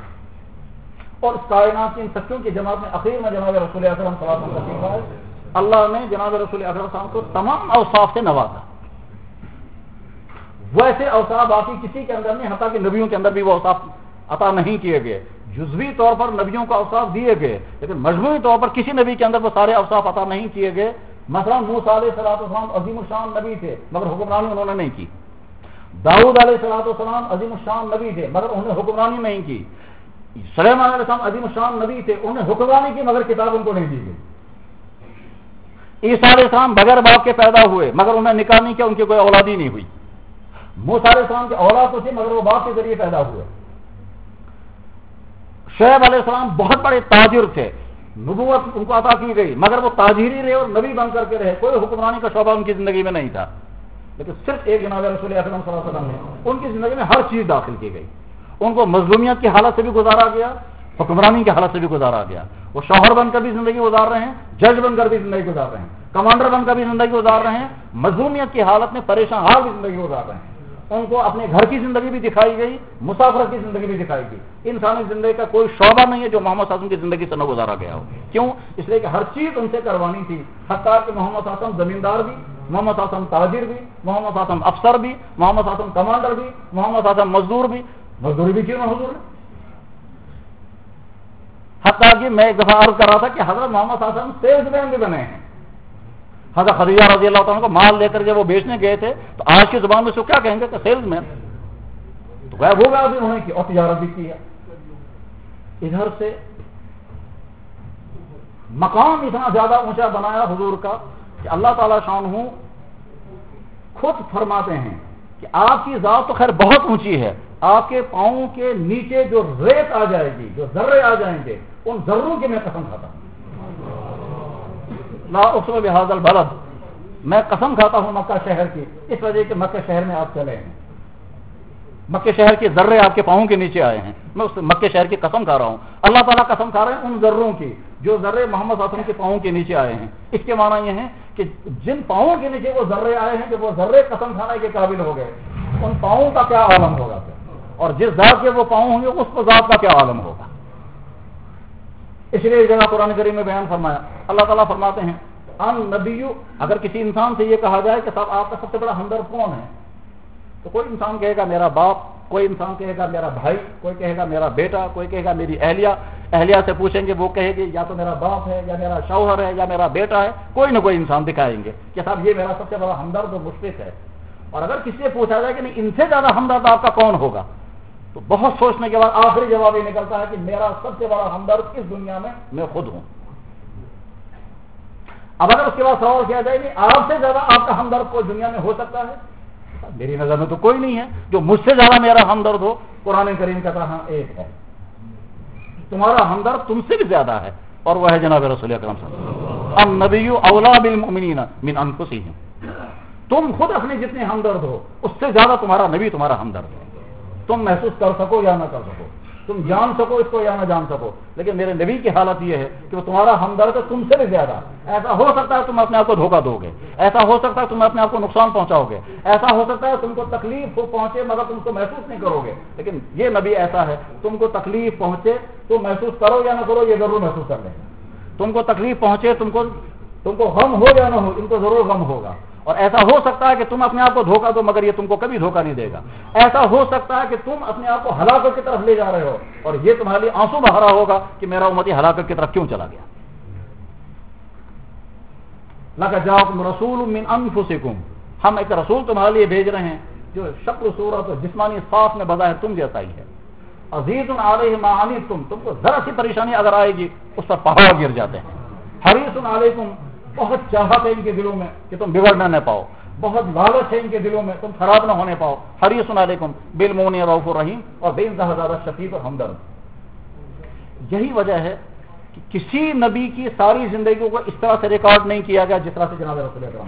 اور اس کائنات کی ان سچوں کی جماعت میں اخیر میں جناب رسول اکرم صلی اللہ علیہ وسلم ہے. اللہ نے جناب رسول اکرم صلی اللہ علیہ وسلم کو تمام اوصاف سے نوازا. ویسے اوصاف باقی کسی کے اندر نہیں، حتیٰ کہ نبیوں کے اندر بھی وہ اوصاف عطا نہیں کیے گئے. جزوی طور پر نبیوں کو اوصاف دیے گئے لیکن مجموعی طور پر کسی نبی کے اندر وہ سارے اوصاف عطا نہیں کیے گئے. مثلا موسیٰ علیہ الصلوۃ والسلام عظیم الشان نبی تھے مگر حکمرانی انہوں نے نہیں کی. داؤد علیہ الصلوۃ والسلام عظیم الشان نبی تھے مگر انہوں نے حکمرانی نہیں کی. سلیمان علیہ السلام عظیم الشان نبی تھے، انہوں نے حکمرانی کی مگر کتاب ان کو نہیں دی گئی. عیسیٰ علیہ السلام بغیر باپ کے پیدا ہوئے مگر انہیں نکاح نہیں کیا، ان کی کوئی اولادی نہیں ہوئی. موسیٰ علیہ السلام کی اولاد تو تھی مگر وہ باپ کے ذریعے پیدا ہوئے. شعیب علیہ السلام بہت بڑے تاجر تھے، نبوت ان کو عطا کی گئی، مگر وہ تاجر ہی رہے اور نبی بن کر کے رہے، کوئی حکمرانی کا شعبہ ان کی زندگی میں نہیں تھا، لیکن صرف ایک جناب رسول اکرم صلی اللہ علیہ وسلم نے ان کی زندگی میں ہر چیز داخل کی گئی. ان کو مظلومیت کی حالت سے بھی گزارا گیا، حکمرانی کی حالت سے بھی گزارا گیا. وہ شوہر بن کر بھی زندگی گزار رہے ہیں، جج بن کر بھی زندگی گزار رہے ہیں، کمانڈر بن کر بھی زندگی گزار رہے ہیں، مظلومیت کی حالت میں پریشان حال بھی زندگی گزار رہے ہیں. ان کو اپنے گھر کی زندگی بھی دکھائی گئی، مسافرت کی زندگی بھی دکھائی گئی. انسانی زندگی کا کوئی شعبہ نہیں ہے جو محمد صلی اللہ علیہ وسلم کی زندگی سے نہ گزارا گیا ہو. کیوں؟ اس لیے کہ ہر چیز ان سے کروانی تھی، حتیٰ کہ محمد صلی اللہ علیہ وسلم زمیندار بھی، محمد صلی اللہ علیہ وسلم تاجر بھی، محمد صلی اللہ علیہ وسلم افسر بھی، محمد صلی اللہ علیہ وسلم کمانڈر بھی، محمد صلی اللہ علیہ وسلم مزدور بھی. مزدوری بھی کیوں نہ حضور نے؟ حتیٰ کہ میں ایک دفعہ عرض کر رہا تھا کہ حضرت محمد صلی اللہ علیہ وسلم سیلز مین بھی بنے ہیں. حضرت خدیجہ رضی اللہ تعالیٰ کو مال لے کر جب وہ بیچنے گئے تھے تو آج کی زبان میں اس کو کیا کہیں گے کہ سیلز مین. تو وہ بھی انہوں نے کی اور تجارت بھی کی ہے. ادھر سے مقام اتنا زیادہ اونچا بنایا حضور کا کہ اللہ تعالیٰ شانہ خود فرماتے ہیں کہ آپ کی ذات تو خیر بہت اونچی ہے، آپ کے پاؤں کے نیچے جو ریت آ جائے گی، جو ذرے آ جائیں گے، ان ذروں کی میں قسم کھاتا ہوں. لا اقسم بہذا البلد، میں قسم کھاتا ہوں مکہ شہر کی، اس وجہ کہ مکہ شہر میں آپ چلے ہیں، مکہ شہر کے ذرے آپ کے پاؤں کے نیچے آئے ہیں. میں اس مکہ شہر کی قسم کھا رہا ہوں. اللہ تعالیٰ قسم کھا رہے ہیں ان ذروں کی جو ذرے محمد صلی اللہ علیہ وسلم کے پاؤں کے نیچے آئے ہیں. اس کے معنی یہ ہے کہ جن پاؤں کے نیچے وہ ذرے آئے ہیں، جب وہ ذرے قسم کھانے کے قابل ہو گئے، ان پاؤں کا کیا عالم ہوگا پھر، اور جس ذات کے وہ پاؤں ہوں گے اس کو ذات کا کیا عالم ہوگا. اس لیے جگہ قرآن کریم میں بیان فرمایا، اللہ تعالیٰ فرماتے ہیں ان نبی، اگر کسی انسان سے یہ کہا جائے کہ صاحب آپ کا سب سے بڑا ہمدرد کون ہے، تو کوئی انسان کہے گا میرا باپ، کوئی انسان کہے گا میرا بھائی، کوئی کہے گا میرا بیٹا، کوئی کہے گا میری اہلیہ. اہلیہ سے پوچھیں گے، وہ کہے گی یا تو میرا باپ ہے یا میرا شوہر ہے یا میرا بیٹا ہے. کوئی نہ کوئی انسان دکھائیں گے کہ صاحب یہ میرا سب سے بڑا ہمدرد و مشفق ہے. اور اگر کسی سے پوچھا جائے کہ نہیں ان سے زیادہ ہمدرد آپ کا کون ہوگا، تو بہت سوچنے کے بعد آخری جواب یہ نکلتا ہے کہ میرا سب سے بڑا ہمدرد اس دنیا میں میں خود ہوں. اب اگر اس کے بعد سوال کیا جائے کہ آپ سے زیادہ آپ کا ہمدرد کوئی دنیا میں ہو سکتا ہے، میری نظر میں تو کوئی نہیں ہے جو مجھ سے زیادہ میرا ہمدرد ہو. قرآن کریم کہتا ہاں ایک ہے، تمہارا ہمدرد تم سے بھی زیادہ ہے، اور وہ ہے جناب رسول اکرم صلی اللہ علیہ وسلم. النبی اولا بالمؤمنین من انفسہم، تم خود اپنے جتنے ہمدرد ہو اس سے زیادہ تمہارا نبی تمہارا ہمدرد ہے. تم محسوس کر سکو یا نہ کر سکو، تم جان سکو اس کو یا نہ جان سکو، لیکن میرے نبی کی حالت یہ ہے کہ وہ تمہارا ہمدرد ہے تم سے بھی زیادہ. ایسا ہو سکتا ہے تم اپنے آپ کو دھوکہ دو گے، ایسا ہو سکتا ہے تم اپنے آپ کو نقصان پہنچاؤ گے، ایسا ہو سکتا ہے تم کو تکلیف ہو پہنچے مگر تم کو محسوس نہیں کرو گے، لیکن یہ نبی ایسا ہے تم کو تکلیف پہنچے تو محسوس کرو یا نہ کرو یہ ضرور محسوس کر لیں. تم کو تکلیف پہنچے، تم کو تم کو غم ہو یا نہ ہو، ان کو ضرور غم ہوگا. اور ایسا ہو سکتا ہے کہ تم اپنے آپ کو دھوکہ دو مگر یہ تم کو کبھی دھوکہ نہیں دے گا. ایسا ہو سکتا ہے کہ تم اپنے آپ کو ہلاکت کی طرف لے جا رہے ہو اور یہ تمہارے لیے آنسو بہا رہا ہوگا کہ میرا امتی ہلاکت کی طرف کیوں چلا گیا. لَقَدْ جَاءَكُمْ رَسُولٌ مِّنْ أَنفُسِكُمْ، ہم ایک رسول تمہارے لیے بھیج رہے ہیں جو شکل و صورت و جسمانی صاف میں بظاہر تم جیسا ہی ہے. عزیز علیہ ما عنتم، تم کو ذرا سی پریشانی اگر آئے گی اس پر پہاڑ گر جاتے ہیں. حریص علیکم، بہت چاہت ہے ان کے دلوں میں کہ تم بگڑنا نہ پاؤ، بہت لالچ ہے ان کے دلوں میں تم خراب نہ ہونے پاؤ. حریص علیکم بالمؤمنین رؤوف الرحیم، اور بے انتہا زیادہ شفیق اور ہمدرد. یہی وجہ ہے کہ کسی نبی کی ساری زندگی کو اس طرح سے ریکارڈ نہیں کیا گیا جس طرح سے جناب رسول اکرم.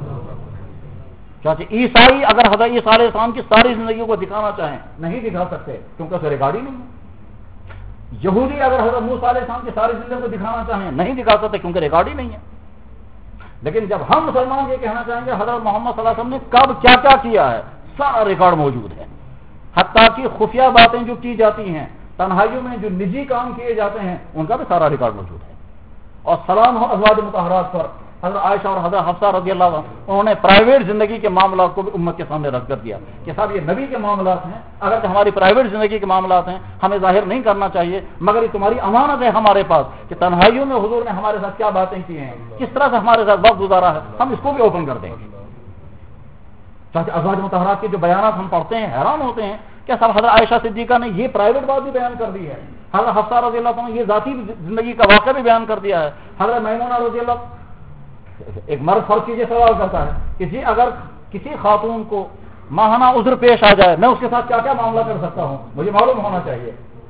چاہے عیسائی اگر حضرت عیسیٰ علیہ السلام کی ساری زندگی کو دکھانا چاہیں نہیں دکھا سکتے کیونکہ اسے ریکارڈ ہی نہیں ہے. یہودی اگر حضرت موسیٰ علیہ السلام کی ساری زندگی کو دکھانا چاہیں نہیں دکھا سکتے کیونکہ ریکارڈ ہی نہیں ہے. لیکن جب ہم مسلمان یہ کہنا چاہیں گے حضرت محمد صلی اللہ علیہ وسلم نے کب کیا کیا کیا ہے، سارا ریکارڈ موجود ہے. حتیٰ کہ خفیہ باتیں جو کی جاتی ہیں، تنہائیوں میں جو نجی کام کیے جاتے ہیں، ان کا بھی سارا ریکارڈ موجود ہے. اور سلام ہو ازواج مطہرات پر، حضرت عائشہ اور حضرت حفصہ رضی اللہ عنہ، انہوں نے پرائیویٹ زندگی کے معاملات کو بھی امت کے سامنے رکھ کر دیا کہ صاحب یہ نبی کے معاملات ہیں، اگر ہماری پرائیویٹ زندگی کے معاملات ہیں ہمیں ظاہر نہیں کرنا چاہیے، مگر یہ تمہاری امانت ہے ہمارے پاس کہ تنہائیوں میں حضور نے ہمارے ساتھ کیا باتیں کی ہیں، کس طرح سے ہمارے ساتھ وقت گزارا ہے، ہم اس کو بھی اوپن کر دیں گے. چاہے ازواج مطہرات کے جو بیانات ہم پڑھتے ہیں حیران ہوتے ہیں کہ صاحب حضرت عائشہ صدیقہ نے یہ پرائیویٹ بات بھی بیان کر دی ہے، حضرت حفصہ رضی اللہ عنہ نے یہ ذاتی زندگی کا واقعہ بھی بیان کر دیا ہے، حضرت میمونہ رضی اللہ. ایک مرد فرض کیجیے سوال کرتا ہے کہ جی اگر کسی خاتون کو ماہانہ عذر پیش آ جائے میں اس کے ساتھ کیا کیا معاملہ کر سکتا ہوں، مجھے معلوم ہونا چاہیے. تو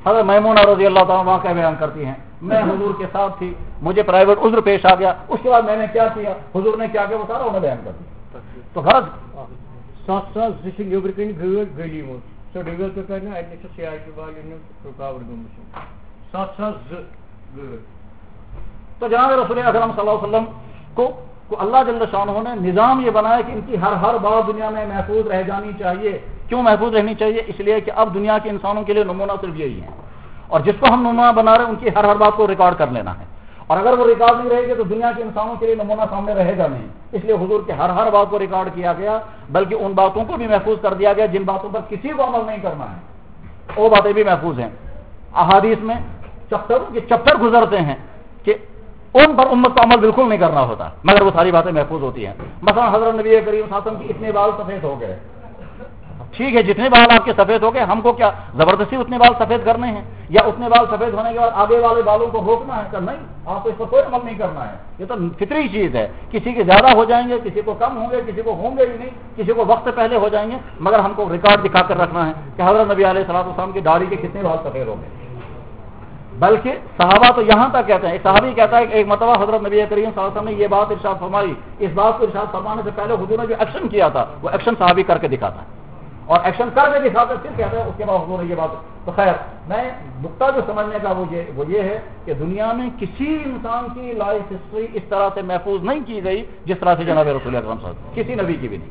حضرت میمونہ رضی اللہ تعالیٰ واقعہ بیان کرتی ہیں، میں حضور کے ساتھ تھی، مجھے پرائیویٹ عذر پیش آ گیا، اس کے بعد میں نے کیا کیا، حضور نے کیا کیا، وہ سارا انہیں بیان کر دیا. تو غرض سات ساس زٕ نیبر کن گٲڑ گلی منٛز سۄ ڈِویل تہِ کرنہِ اَتہِ چھُ سیاحتی والٮ۪ن رُکاوٹ گٔمٕژ سات ساس زٕ گٲڑ. تو جناب رسول اکرم صلی اللہ علیہ وسلم کو کو اللہ جل شانہ نے نظام یہ بنایا کہ ان کی ہر ہر بات دنیا میں محفوظ رہ جانی چاہیے. کیوں محفوظ رہنی چاہیے؟ اس لیے کہ اب دنیا کے انسانوں کے لیے نمونہ صرف یہی ہے، اور جس کو ہم نمونہ بنا رہے ہیں ان کی ہر ہر بات کو ریکارڈ کر لینا ہے، اور اگر وہ ریکارڈ نہیں رہے گی تو دنیا کے انسانوں کے لیے نمونہ سامنے رہے گا نہیں. اس لیے حضور کے ہر ہر بات کو ریکارڈ کیا گیا، بلکہ ان باتوں کو بھی محفوظ کر دیا گیا جن باتوں پر کسی کو عمل نہیں کرنا ہے، وہ باتیں بھی محفوظ ہیں. احادیث میں چپٹروں کے چپٹر گزرتے ہیں کہ ان پر امت کو عمل بالکل نہیں کرنا ہوتا، مگر وہ ساری باتیں محفوظ ہوتی ہیں. مثلا حضرت نبی کریم صلی اللہ علیہ وسلم کی اتنے بال سفید ہو گئے، ٹھیک ہے، جتنے بال آپ کے سفید ہو گئے، ہم کو کیا زبردستی اتنے بال سفید کرنے ہیں، یا اتنے بال سفید ہونے کے بعد آگے والے بالوں کو روکنا ہے؟ کہ نہیں، آپ کو اس پر کوئی عمل نہیں کرنا ہے. یہ تو فطری چیز ہے، کسی کے زیادہ ہو جائیں گے، کسی کو کم ہوں گے، کسی کو ہوں گے ہی نہیں، کسی کو وقت پہلے ہو جائیں گے، مگر ہم کو ریکارڈ دکھا کر رکھنا ہے کہ حضرت نبی علیہ الصلوۃ والسلام کی داڑھی کے کتنے بال سفید ہو گئے. بلکہ صحابہ تو یہاں تک کہتے ہیں، ایک صحابی کہتا ہے کہ ایک مرتبہ حضرت نبی کریم صلی اللہ علیہ وسلم نے یہ بات ارشاد فرمائی، اس بات کو ارشاد فرمانے سے پہلے حضور نے جو ایکشن کیا تھا وہ ایکشن صحابی کر کے دکھاتا ہے، اور ایکشن کر کے دکھاتا ہے پھر کہتا ہے اس کے بعد حضور نے یہ بات. تو خیر، میں نقطہ جو سمجھنے کا وہ یہ وہ یہ ہے کہ دنیا میں کسی انسان کی لائف ہسٹری اس طرح سے محفوظ نہیں کی گئی جس طرح سے جناب رسول اکرم صلی اللہ علیہ وسلم، کسی نبی کی بھی نہیں.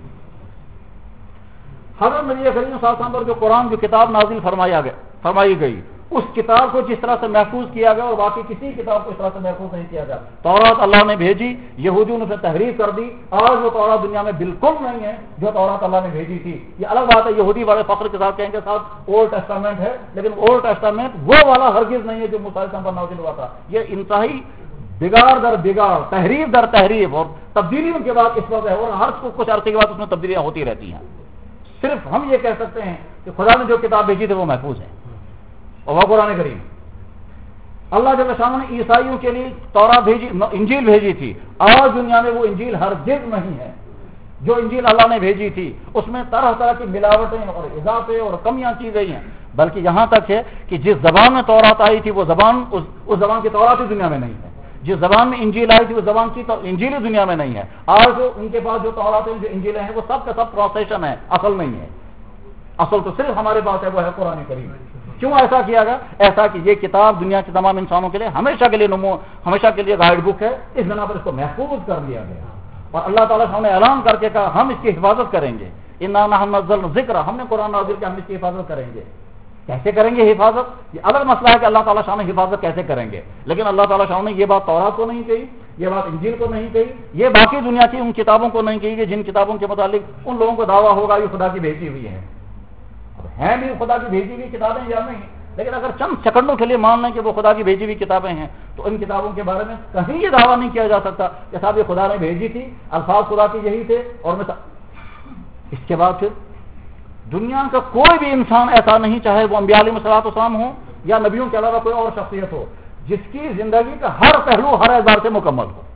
حضرت نبی کریم صلی اللہ علیہ وسلم پر جو قرآن جو کتاب نازل فرمایا گیا فرمائی گئی، اس کتاب کو جس طرح سے محفوظ کیا گیا اور باقی کسی کتاب کو اس طرح سے محفوظ نہیں کیا گیا. تورات اللہ نے بھیجی، یہودیوں نے اسے تحریف کر دی، آج وہ تورات دنیا میں بالکل نہیں ہے جو تورات اللہ نے بھیجی تھی. یہ الگ بات ہے، یہودی والے فخر کے ساتھ کہیں گے صاحب اولڈ ٹیسٹامنٹ ہے، لیکن اولڈ ٹیسٹامنٹ وہ والا ہرگز نہیں ہے جو موسیٰ علیہ السلام پر نازل ہوا تھا. یہ انتہائی بگاڑ در بگاڑ، تحریف در تحریف اور تبدیلیوں کے بعد اس وقت ہے، اور ہر کچھ عرصے کے بعد اس میں تبدیلیاں ہوتی رہتی ہیں. صرف ہم یہ کہہ سکتے ہیں کہ خدا نے جو کتاب بھیجی تھی وہ محفوظ ہے، اور وہ قرآن کریم. اللہ جل شانہ نے عیسائیوں کے لیے تورات بھیجی، انجیل بھیجی تھی. آج دنیا میں وہ انجیل ہرگز نہیں ہے جو انجیل اللہ نے بھیجی تھی. اس میں طرح طرح کی ملاوٹیں اور اضافے اور کمیاں کی گئی ہیں، بلکہ یہاں تک ہے کہ جس زبان میں تورات آئی تھی وہ زبان اس, اس زبان کی تورات ہی دنیا میں نہیں ہے. جس زبان میں انجیل آئی تھی وہ زبان کی انجیل ہی دنیا میں نہیں ہے. آج جو ان کے پاس جو تورات ہیں، جو انجیلیں ہیں، وہ سب کا سب پروسیشن ہے، اصل نہیں ہے. اصل تو صرف ہمارے پاس ہے، وہ ہے قرآن کریم. کیوں ایسا کیا گیا؟ ایسا کہ یہ کتاب دنیا کے تمام انسانوں کے لیے ہمیشہ کے لیے نمو ہمیشہ کے لیے گائیڈ بک ہے، اس بنا پر اس کو محفوظ کر لیا گیا. اور اللہ تعالیٰ نے اعلان کر کے کہا ہم اس کی حفاظت کریں گے. انا نحن نزلنا الذکر، ہم نے قرآن نازل کیا، ہم اس کی حفاظت کریں گے. کیسے کریں گے حفاظت؟ یہ الگ مسئلہ ہے کہ اللہ تعالیٰ شاہ نے حفاظت کیسے کریں گے، لیکن اللہ تعالیٰ شاہ نے یہ بات تورات کو نہیں کہی، یہ بات انجیل کو نہیں کہی، یہ باقی دنیا کی ان کتابوں کو نہیں کہی کہ جن کتابوں کے متعلق ان لوگوں کو دعویٰ ہوگا یہ خدا کی بھیجی ہوئی ہے. ہیں بھی خدا کی بھیجی ہوئی کتابیں یا نہیں، لیکن اگر چند سیکنڈوں کے لیے مان لیں کہ وہ خدا کی بھیجی ہوئی کتابیں ہیں تو ان کتابوں کے بارے میں کہیں یہ دعویٰ نہیں کیا جا سکتا کہ صاحب یہ خدا نے بھیجی تھی، الفاظ خدا کے یہی تھے. اور میں اس کے بعد پھر دنیا کا کوئی بھی انسان ایسا نہیں، چاہے وہ انبیاء علیہ الصلوۃ والسلام ہو یا نبیوں کے علاوہ کوئی اور شخصیت ہو، جس کی زندگی کا ہر پہلو ہر اعتبار سے مکمل ہو.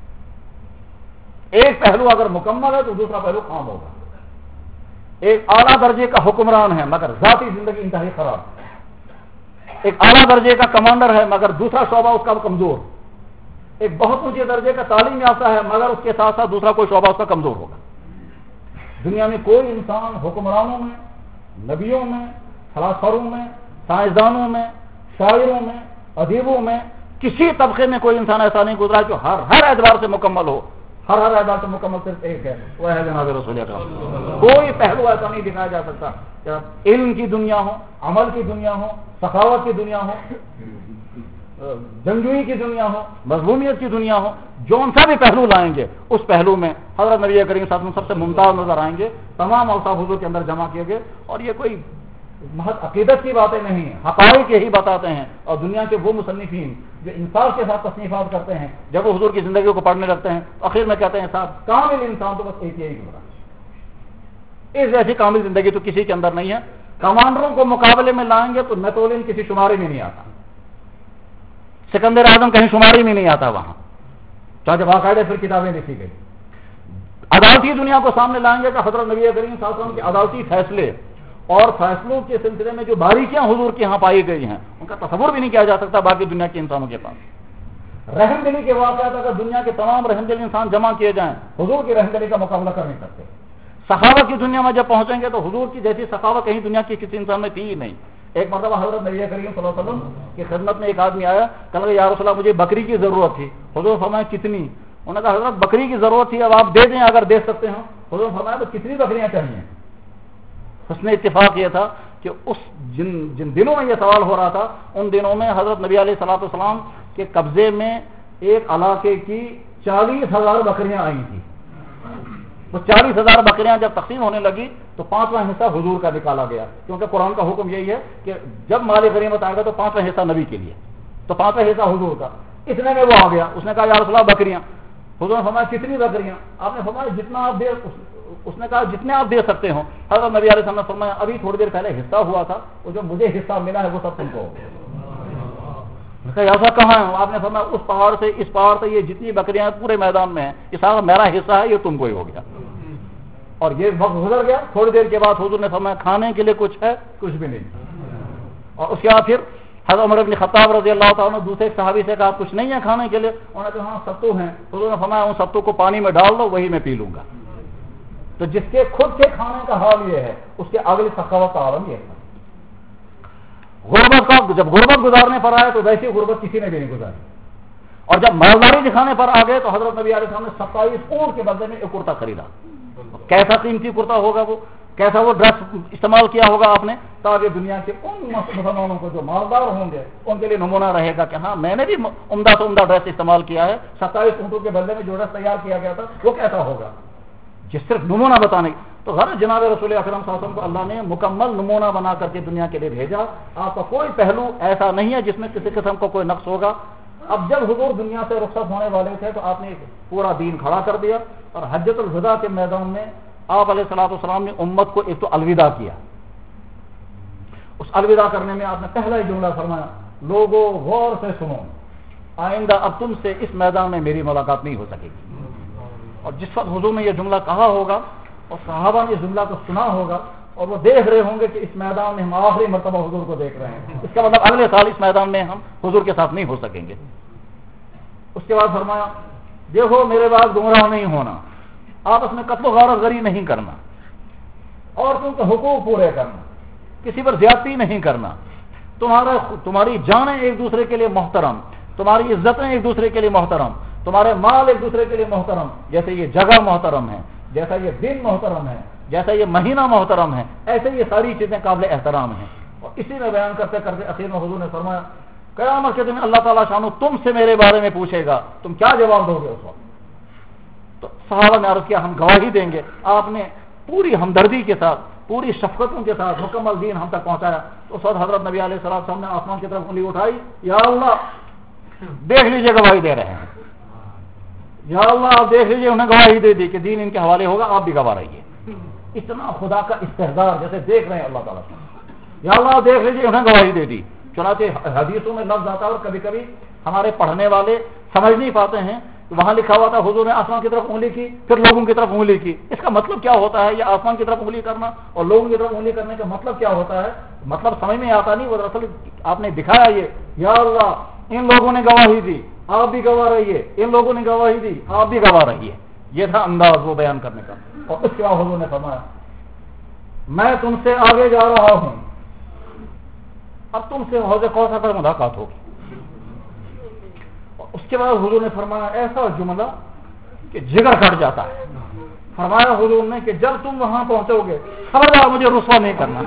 ایک پہلو اگر مکمل ہے تو دوسرا پہلو خام ہوگا. ایک اعلیٰ درجے کا حکمران ہے مگر ذاتی زندگی انتہائی خراب. ایک اعلیٰ درجے کا کمانڈر ہے مگر دوسرا شعبہ اس کا کمزور. ایک بہت اونچے درجے کا تعلیم یافتہ ہے مگر اس کے ساتھ ساتھ دوسرا کوئی شعبہ اس کا کمزور ہوگا. دنیا میں کوئی انسان حکمرانوں میں، نبیوں میں، فلاسفروں میں، سائنسدانوں میں، شاعروں میں، ادیبوں میں کسی طبقے میں کوئی انسان ایسا نہیں گزرا جو ہر ہر اعتبار سے مکمل ہو. ہر ہر اعتبار سے مکمل صرف ایک ہے، وہ ہے جناب رسول اکرم. کوئی پہلو ایسا نہیں دکھایا جا سکتا کہ علم کی دنیا ہو، عمل کی دنیا ہو، سخاوت کی دنیا ہو، جنگجوئی کی دنیا ہو، مظلومیت کی دنیا ہو، جو ان سا بھی پہلو لائیں گے اس پہلو میں حضرت نبی کریم صلی اللہ علیہ وسلم سب سے ممتاز نظر آئیں گے. تمام اوصاف حضور کے اندر جمع کیے گئے. اور یہ کوئی محض عقیدت کی باتیں نہیں ہیں، حقائق یہی بتاتے ہیں. اور دنیا کے وہ مصنفین جو انصاف کے ساتھ تصنیفات کرتے ہیں، جب وہ حضور کی زندگی کو پڑھنے لگتے ہیں آخر میں کہتے ہیں صاحب کامل انسان تو بس ایک ہی گزرا، اس جیسی کامل زندگی تو کسی کے اندر نہیں ہے. کمانڈروں کو مقابلے میں لائیں گے تو نیپولین کسی شمارے میں نہیں آتا، سکندر اعظم کہیں شماری میں نہیں آتا وہاں، چاہے باقاعدہ پھر کتابیں لکھی گئی. عدالتی دنیا کو سامنے لائیں گے کہ حضرت نبی کریم صلی اللہ علیہ وسلم کے عدالتی فیصلے اور فیصلوں کے سلسلے میں جو باریکیاں حضور کے یہاں پائی گئی ہیں ان کا تصور بھی نہیں کیا جا سکتا باقی دنیا کے انسانوں کے پاس۔ رحم دلی کے واقعات اگر دنیا کے تمام رحم دلی انسان جمع کیے جائیں حضور کی رحم دلی کا مقابلہ کر نہیں سکتے۔ سخاوت کی دنیا میں جب پہنچیں گے تو حضور کی جیسی سخاوت کہیں دنیا کی کسی انسان میں تھی ہی نہیں۔ ایک مرتبہ حضرت نبی کریم صلی اللہ علیہ وسلم کی خدمت میں ایک آدمی آیا، کہا یا رسول اللہ مجھے بکری کی ضرورت تھی۔ حضور فرمایا کتنی؟ انہوں نے کہا حضرت بکری کی ضرورت تھی، اب آپ دے دیں اگر دے سکتے ہیں۔ حضور فرمایا تو کتنی بکریاں چاہیے؟ حسن اتفاق یہ تھا کہ اس جن جن دنوں میں یہ سوال ہو رہا تھا ان دنوں میں حضرت نبی علیہ الصلوۃ والسلام کے قبضے میں ایک علاقے کی چالیس ہزار بکریاں آئی تھیں۔ وہ چالیس ہزار بکریاں جب تقسیم ہونے لگی تو پانچواں حصہ حضور کا نکالا گیا، کیونکہ قرآن کا حکم یہی ہے کہ جب مال غنیمت آئے گا تو پانچواں حصہ نبی کے لیے، تو پانچواں حصہ حضور کا۔ اتنے میں وہ آ گیا، اس نے کہا یا رسول اللہ بکریاں۔ حضور نے فرمایا کتنی بکریاں؟ آپ نے فرمایا جتنا آپ دے، اس نے کہا جتنے آپ دے سکتے ہو۔ حضرت نبی علیہ السلام نے فرمایا ابھی تھوڑی دیر پہلے حصہ ہوا تھا، وہ جو مجھے حصہ ملا ہے وہ سب تم کو۔ ایسا کہاں ہے؟ آپ نے فرمایا اس پہاڑ سے اس پہاڑ سے یہ جتنی بکریاں پورے میدان میں ہیں یہ سارا میرا حصہ ہے، یہ تم کو ہی ہو گیا۔ اور یہ وقت گزر گیا، تھوڑی دیر کے بعد حضور نے فرمایا کھانے کے لیے کچھ ہے؟ کچھ بھی نہیں۔ اور اس کے بعد پھر حضرت عمر بن خطاب رضی اللہ تعالیٰ نے دوسرے صحابی سے کہا کچھ نہیں ہے کھانے کے لیے؟ انہوں نے کہا ہاں ستو ہیں۔ حضور نے فرمایا ان ستو کو پانی میں ڈال دو، وہی میں پی لوں گا۔ تو جس کے خود کے کھانے کا حال یہ ہے اس کے اگلی سخاوت کا عالم یہ ہے۔ غربت کا جب غربت گزارنے پر آئے تو ویسی غربت کسی نے بھی نہیں گزاری، اور جب مالداری دکھانے پر آ گئے تو حضرت نبی علیہ السلام نے ستائیس اونٹ کے بدلے میں ایک کرتا خریدا۔ کیسا قیمتی کرتا ہوگا وہ، کیسا وہ ڈریس استعمال کیا ہوگا آپ نے، تاکہ دنیا کے ان مسلمانوں کو جو مالدار ہوں گے ان کے لیے نمونہ رہے گا کہ ہاں میں نے بھی عمدہ سے عمدہ ڈریس استعمال کیا ہے۔ ستائیس اونٹوں کے بدلے میں جو ڈریس تیار کیا گیا تھا وہ کیسا ہوگا، جس صرف نمونہ بتانے۔ تو ہر جناب رسول اکرم صلی اللہ علیہ وسلم کو اللہ نے مکمل نمونہ بنا کر کے دنیا کے لیے بھیجا۔ آپ کا کوئی پہلو ایسا نہیں ہے جس میں کسی قسم کا کوئی نقص ہوگا۔ اب جب حضور دنیا سے رخصت ہونے والے تھے تو آپ نے پورا دین کھڑا کر دیا، اور حجۃ الوداع کے میدان میں آپ علیہ الصلوۃ والسلام نے امت کو ایک تو الوداع کیا۔ اس الوداع کرنے میں آپ نے پہلا ہی جملہ فرمایا لوگوں غور سے سنو، آئندہ اب تم سے اس میدان میں میری ملاقات نہیں ہو سکے گی۔ اور جس وقت حضور نے یہ جملہ کہا ہوگا اور صحابہ نے اس جملہ کو سنا ہوگا اور وہ دیکھ رہے ہوں گے کہ اس میدان میں ہم آخری مرتبہ حضور کو دیکھ رہے ہیں، اس کا مطلب اگلے سال اس میدان میں ہم حضور کے ساتھ نہیں ہو سکیں گے۔ اس کے بعد فرمایا دیکھو میرے بعد گمراہ نہیں ہونا، آپس میں قتل و غارت گری نہیں کرنا، عورتوں کے حقوق پورے کرنا، کسی پر زیادتی نہیں کرنا، تمہارا تمہاری جانیں ایک دوسرے کے لیے محترم، تمہاری عزتیں ایک دوسرے کے لیے محترم، تمہارے مال ایک دوسرے کے لیے محترم، جیسے یہ جگہ محترم ہے، جیسا یہ دن محترم ہے، جیسا یہ مہینہ محترم ہے، ایسے یہ ساری چیزیں قابل احترام ہیں۔ اور اسی میں بیان کرتے کرتے اخیر میں حضور نے فرمایا قیامت کے دن اللہ تعالیٰ شانو تم سے میرے بارے میں پوچھے گا، تم کیا جواب دو گے اس وقت؟ تو صحابہ نے عرض کیا ہم گواہی دیں گے۔ آپ نے پوری ہمدردی کے ساتھ پوری شفقتوں کے ساتھ مکمل دین ہم تک پہنچایا۔ تو اس وقت حضرت نبی علیہ السلام نے آسمان کی طرف انگلی اٹھائی، یا اللہ دیکھ لیجئے گواہی دے رہے ہیں، یا اللہ آپ دیکھ لیجئے انہیں گواہی دے دی کہ دین ان کے حوالے ہوگا، آپ بھی گواہ رہیے۔ اتنا خدا کا استحضار جیسے دیکھ رہے ہیں اللہ تعالیٰ سے، یا اللہ آپ دیکھ لیجئے انہیں گواہی دے دی۔ چنانچہ حدیثوں میں لفظ آتا ہے اور کبھی کبھی ہمارے پڑھنے والے سمجھ نہیں پاتے ہیں، وہاں لکھا ہوا تھا حضور نے آسمان کی طرف انگلی کی پھر لوگوں کی طرف انگلی کی، اس کا مطلب کیا ہوتا ہے؟ یہ آسمان کی طرف انگلی کرنا اور لوگوں کی طرف انگلی کرنے کا مطلب کیا ہوتا ہے؟ مطلب سمجھ میں آتا نہیں، وہ دراصل آپ نے دکھایا یہ، یا اللہ ان لوگوں نے گواہی دی آپ بھی گواہ رہیے، ان لوگوں نے گواہی دی آپ بھی گواہ رہیے۔ یہ تھا انداز وہ بیان کرنے کا۔ اور اس کے بعد حضور نے فرمایا میں تم سے آگے جا رہا ہوں، اب تم سے حوض کوثر پر ملاقات ہوگی۔ اس کے بعد حضور نے فرمایا ایسا جملہ کہ جگر کٹ جاتا ہے، فرمایا حضور نے کہ جب تم وہاں پہنچو گے خبردار مجھے رسوا نہیں کرنا،